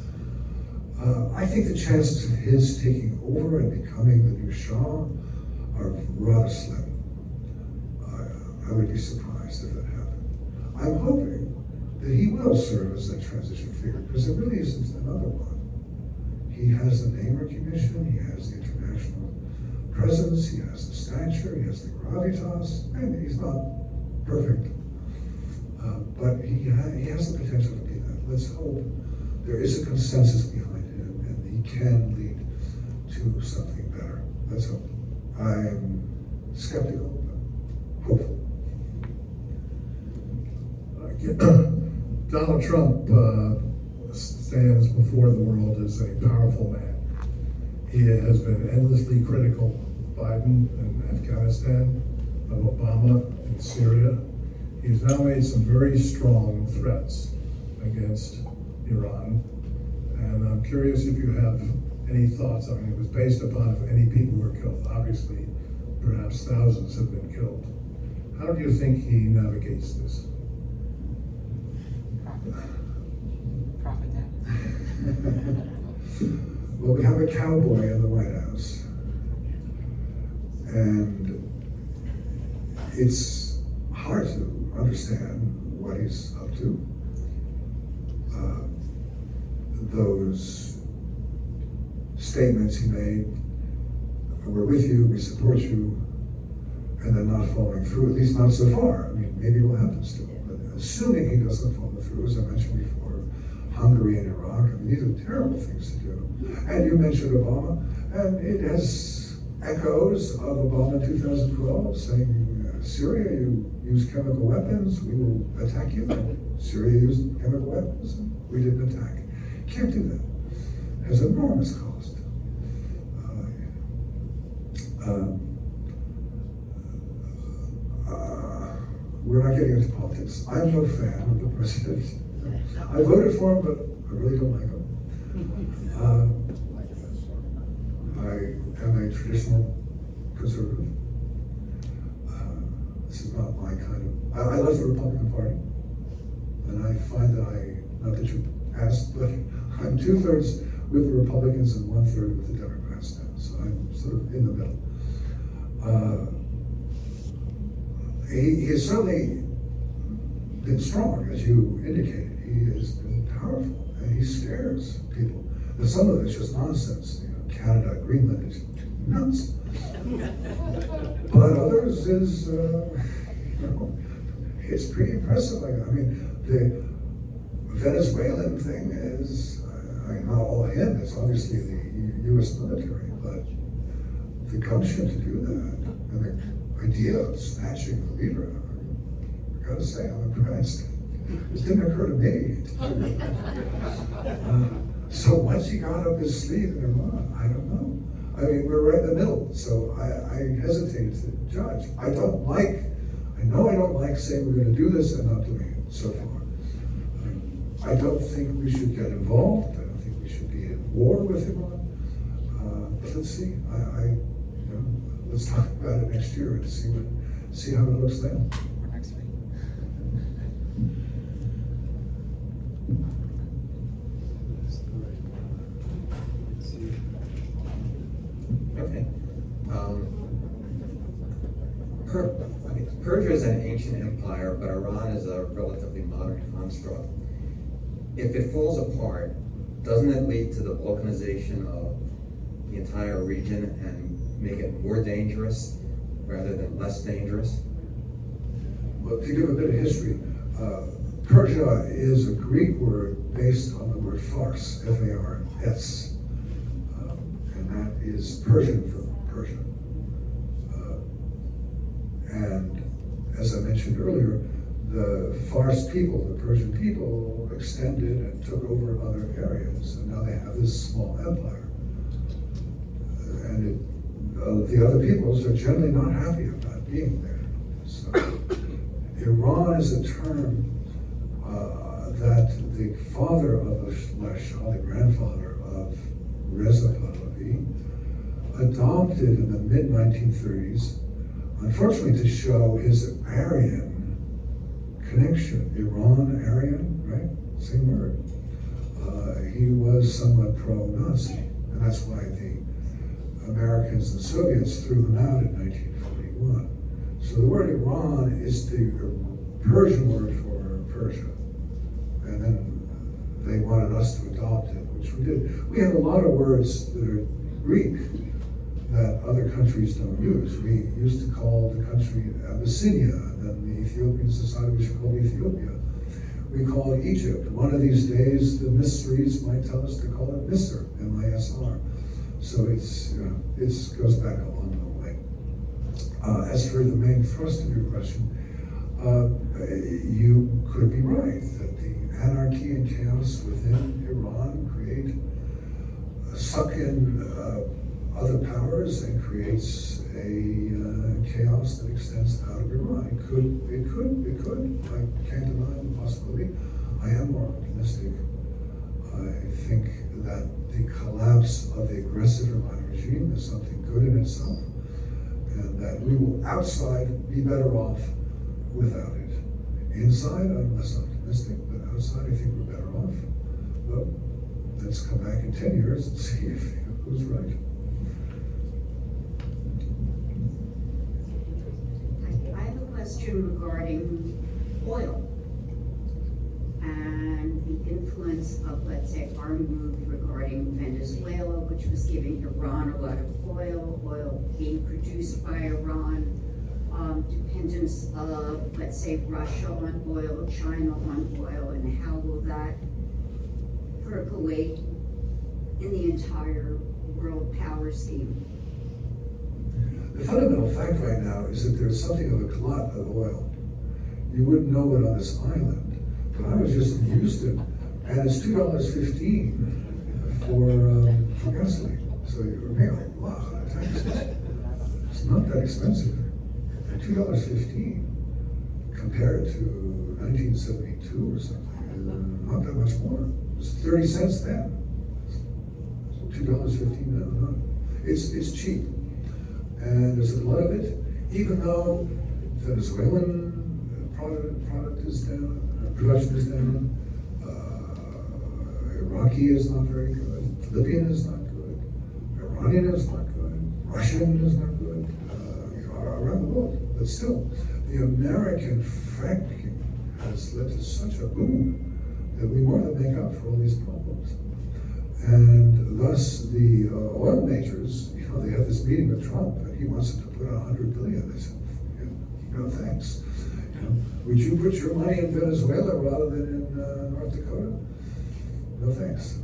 I think the chances of his taking over and becoming the new Shah are rather slim. I would be surprised if that happened. I'm hoping that he will serve as that transition figure, because there really isn't another one. He has the name recognition, he has the international presence, he has the stature, he has the gravitas, and he's not perfect. But he has the potential to be that. Let's hope there is a consensus behind him and he can lead to something better. Let's hope. I'm skeptical, but hopeful. Donald Trump stands before the world as a powerful man. He has been endlessly critical of Biden in Afghanistan, of Obama in Syria. He's now made some very strong threats against Iran. And I'm curious if you have any thoughts. I mean, it was based upon if any people were killed. Obviously, perhaps thousands have been killed. How do you think he navigates this? Well, we have a cowboy in the White House, and it's hard to understand what he's up to. Those statements he made, we're with you, we support you, and then not following through, at least not so far. I mean, maybe it will happen still, but assuming he doesn't follow through, as I mentioned before, Hungary and Iraq, I mean, these are terrible things to do. And you mentioned Obama, and it has echoes of Obama in 2012 saying, Syria, you use chemical weapons, we will attack you. Syria used chemical weapons, and we didn't attack. Can't do that. It has enormous cost. We're not getting into politics. I'm no fan of the president. I voted for him, but I really don't like him. I am a traditional conservative. This is not my kind of... I love the Republican Party. And I find that not that you asked, but I'm 2/3 with the Republicans and 1/3 with the Democrats now. So I'm sort of in the middle. He has certainly been strong, as you indicated. He has been powerful, and he scares people. And some of it's just nonsense. You know, Canada, Greenland is nuts. But others is, it's pretty impressive. I mean, Venezuelan thing is, not all him, it's obviously the U.S. military, but the gumption to do that, and the idea of snatching the leader, I gotta say, I'm impressed. This didn't occur to me. So what's he got up his sleeve in Iran? I don't know. I mean, we're right in the middle, so I hesitate to judge. I know I don't like saying we're going to do this and not doing it so far. I don't think we should get involved. I don't think we should be in war with Iran. But let's see. Let's talk about it next year and see how it looks then. Or next week. Okay. Persia is an ancient empire, but Iran is a relatively modern construct. If it falls apart, doesn't it lead to the balkanization of the entire region and make it more dangerous rather than less dangerous? Well, to give a bit of history, Persia is a Greek word based on the word fars, F-A-R-S, and that is Persian for Persia. And as I mentioned earlier, the Fars people, the Persian people, extended and took over other areas, and now they have this small empire. And the other peoples are generally not happy about being there. So, Iran is a term that the father of the Shah, the grandfather of Reza Pahlavi, adopted in the mid-1930s, unfortunately to show his Aryan connection. Iran, Aryan, right? Same word. He was somewhat pro-Nazi, and that's why the Americans and Soviets threw him out in 1941. So the word Iran is the Persian word for Persia. And then they wanted us to adopt it, which we did. We have a lot of words that are Greek that other countries don't use. We used to call the country Abyssinia, and then the Ethiopians decided we should call it Ethiopia. We call it Egypt. One of these days, the mysteries might tell us to call it Misr, M-I-S-R. So it goes back a long, long way. As for the main thrust of your question, you could be right that the anarchy and chaos within Iran suck in other powers and creates a chaos that extends out of Iran. It could. I can't deny the possibility. I am more optimistic. I think that the collapse of the aggressive Iranian regime is something good in itself, and that we will outside be better off without it. Inside, I'm less optimistic, but outside, I think we're better off. Well, let's come back in 10 years and see who's right. I have a question regarding oil and the influence of, let's say, our move regarding Venezuela, which was giving Iran a lot of oil being produced by Iran, dependence of, let's say, Russia on oil, China on oil, and how will that percolate in the entire world power scheme? The fundamental fact right now is that there's something of a glut of oil. You wouldn't know it on this island, but I was just in Houston, and it's $2.15 for gasoline. So you're paying a lot of taxes. It's not that expensive. And $2.15 compared to 1972 or something, not that much more. It was 30 cents then. So $2.15 now. It's cheap. And there's a lot of it, even though Venezuelan product is down, production is down, Iraqi is not very good, Libyan is not good, Iranian is not good, Russian is not good, around the world. But still, the American fracking has led to such a boom that we more than make up for all these problems. And thus, the oil majors, they have this meeting with Trump, and he wants them to put out $100 billion. They said, no thanks. Would you put your money in Venezuela rather than in North Dakota? No thanks.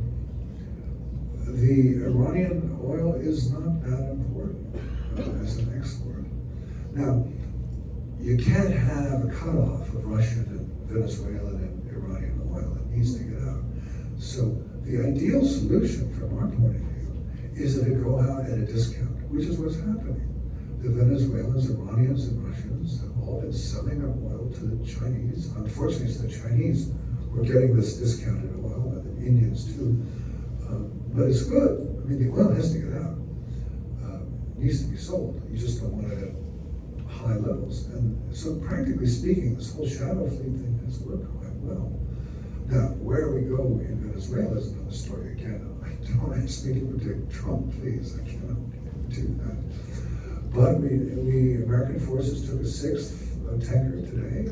The Iranian oil is not that important as an export. Now, you can't have a cutoff of Russian and Venezuelan and Iranian oil. It needs to get out. So the ideal solution from our point of view is that it go out at a discount, which is what's happening. The Venezuelans, Iranians, and Russians have all been selling their oil to the Chinese. Unfortunately, it's the Chinese who are getting this discounted oil, and the Indians too. But it's good. I mean, the oil has to get out. It needs to be sold. You just don't want it at high levels. And so practically speaking, this whole shadow fleet thing has worked quite well. Now, where we go in Venezuela is another story again. Don't ask me to predict Trump, please. I cannot do that. But we American forces took a 6th tanker today.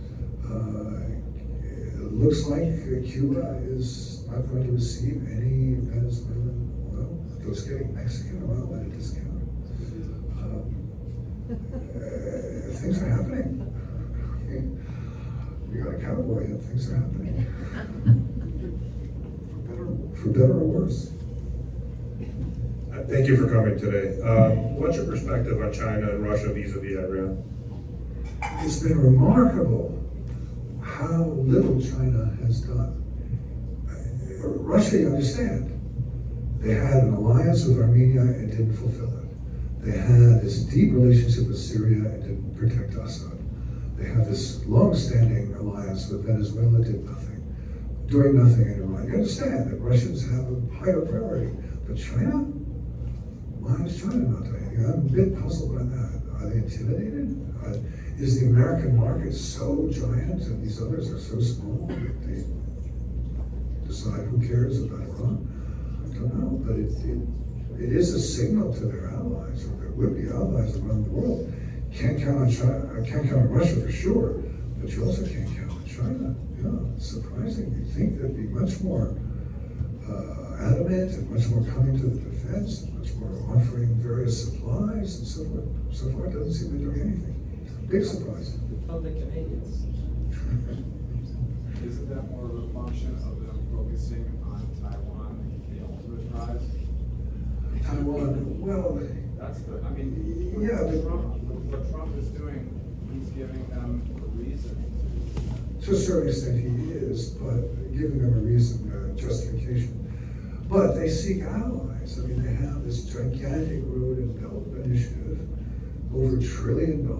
It looks like Cuba is not going to receive any Venezuelan oil. It's getting Mexican oil at a discount. Things are happening. We got a cowboy and things are happening. For better or worse. Thank you for coming today. What's your perspective on China and Russia vis-a-vis Iran? It's been remarkable how little China has done. Russia, you understand, they had an alliance with Armenia and didn't fulfill it. They had this deep relationship with Syria and didn't protect Assad. They have this long-standing alliance with Venezuela, did nothing, doing nothing in Iran. You understand that Russians have a higher priority, but China? Why is China not doing anything? I'm a bit puzzled by that. Are they intimidated? Is the American market so giant and these others are so small that they decide who cares about Iran? I don't know, but it is a signal to their allies, or there would be allies around the world. Can't count on China. Can't count on Russia for sure, but you also can't count on China. Yeah, it's surprising. You think they'd be much more adamant and much more coming to the defense, and much more offering various supplies and so forth. So far, it doesn't seem to be doing anything. Big surprise. From the Canadians. Isn't that more of a function of them focusing on Taiwan, the ultimate prize? Taiwan, well, that's the, I mean, what Trump is doing, he's giving them a reason. To a certain extent he is, but giving them a reason, justification. But they seek allies. I mean, they have this gigantic road and belt initiative, over $1 trillion.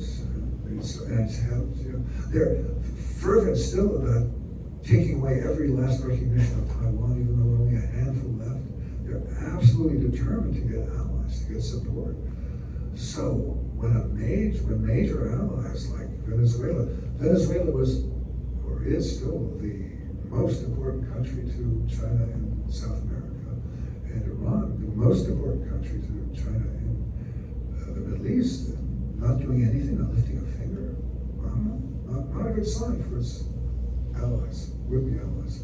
They're fervent still about taking away every last recognition of Taiwan, even though only a handful left. They're absolutely determined to get allies, to get support. So when major allies like Venezuela was, or is still, the most important country to China in South America, and Iran, the most important country to China in the Middle East, not doing anything, not lifting a finger. Not a good sign for its allies, would-be allies.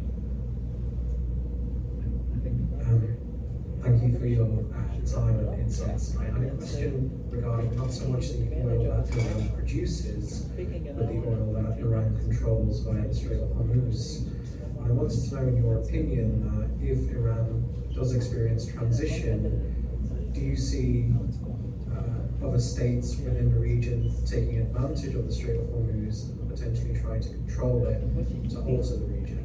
Thank you for your time and insights. I had a question regarding not so much the oil that Iran produces, but the oil that Iran controls via the Strait of Hormuz. I wanted to know, in your opinion, if Iran does experience transition, do you see other states within the region taking advantage of the Strait of Hormuz and potentially trying to control it to alter the region?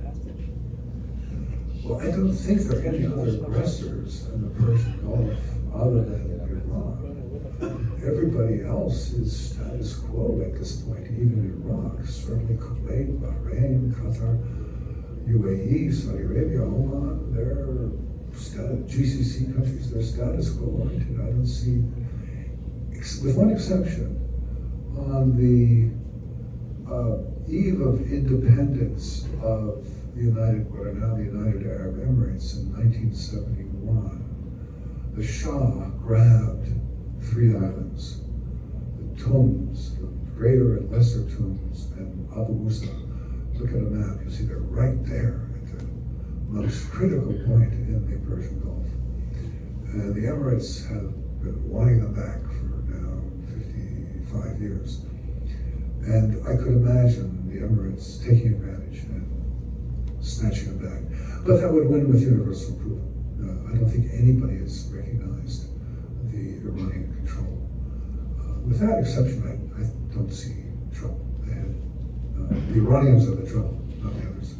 Well, I don't think there are any other aggressors in the Persian Gulf other than Iran. Everybody else is status quo at this point, even Iraq, certainly Kuwait, Bahrain, Qatar, UAE, Saudi Arabia, Oman, they're GCC countries, they're status quo oriented. I don't see, with one exception, on the eve of independence of what are now the United Arab Emirates in 1971, the Shah grabbed 3 islands, the Tombs, the Greater and Lesser Tombs, and Abu Musa. Look at a map, you see they're right there at the most critical point in the Persian Gulf. And the Emirates have been wanting them back for now 55 years. And I could imagine the Emirates taking advantage and snatching it back. But that would win with universal approval. I don't think anybody has recognized the Iranian control. With that exception, I don't see trouble ahead. The Iranians are the trouble, not the others.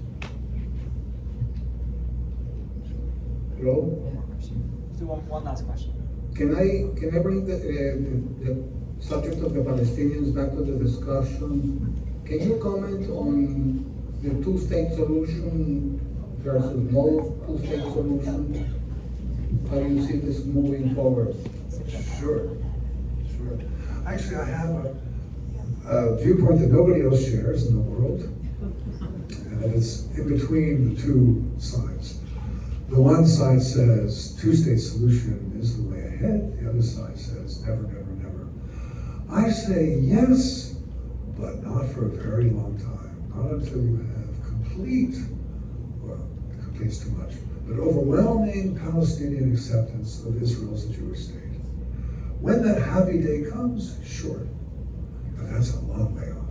Hello? Let's do one last question. Can I bring the subject of the Palestinians back to the discussion? Can you comment on the two-state solution versus no two-state solution? How do you see this moving forward? Sure. Actually, I have a viewpoint that nobody else shares in the world, and it's in between the two sides. The one side says two-state solution is the way ahead. The other side says never, never, never. I say yes, but not for a very long time. Not until you have complete's too much, but overwhelming Palestinian acceptance of Israel as a Jewish state. When that happy day comes, sure, but that's a long way off.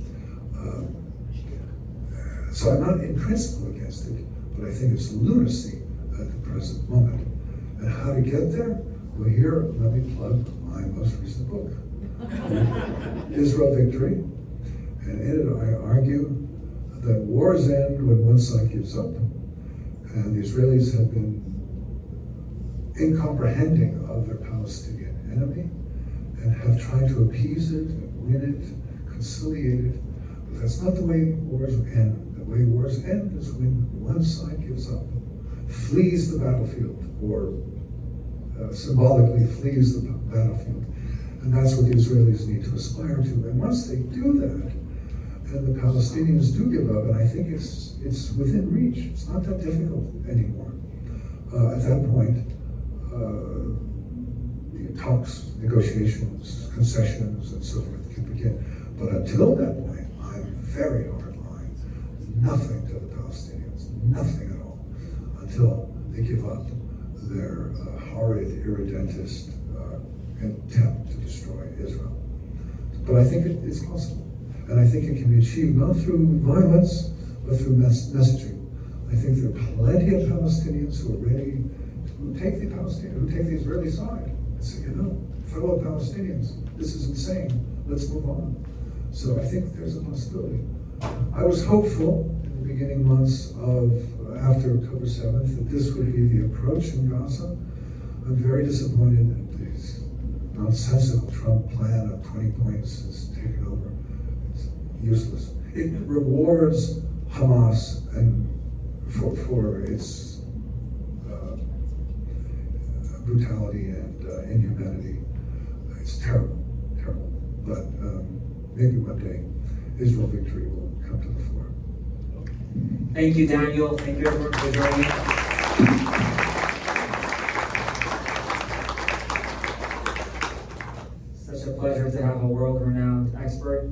So I'm not in principle against it, but I think it's lunacy at the present moment. And how to get there? Well, here, let me plug my most recent book, Israel Victory. And in it, I argue that wars end when one side gives up, and the Israelis have been incomprehending of their Palestinian enemy and have tried to appease it, win it, conciliate it. But that's not the way wars end. The way wars end is when one side gives up, flees the battlefield, or symbolically flees the battlefield. And that's what the Israelis need to aspire to. And once they do that, and the Palestinians do give up, and I think it's within reach. It's not that difficult anymore. At that point, talks, negotiations, concessions, and so forth can begin. But until that point, I'm very hardline. Nothing to the Palestinians, nothing at all, until they give up their horrid, irredentist attempt to destroy Israel. But I think it's possible. And I think it can be achieved not through violence, but through messaging. I think there are plenty of Palestinians who are ready to take the Israeli side and say, fellow Palestinians, this is insane, let's move on. So I think there's a possibility. I was hopeful in the beginning months of after October 7th that this would be the approach in Gaza. I'm very disappointed that this nonsensical Trump plan of 20 points has taken over. Useless. It rewards Hamas and for its brutality and inhumanity. It's terrible, terrible. But maybe one day Israel Victory will come to the fore. Thank you, Daniel. Thank you, everyone, for joining us. Such a pleasure to have a world-renowned expert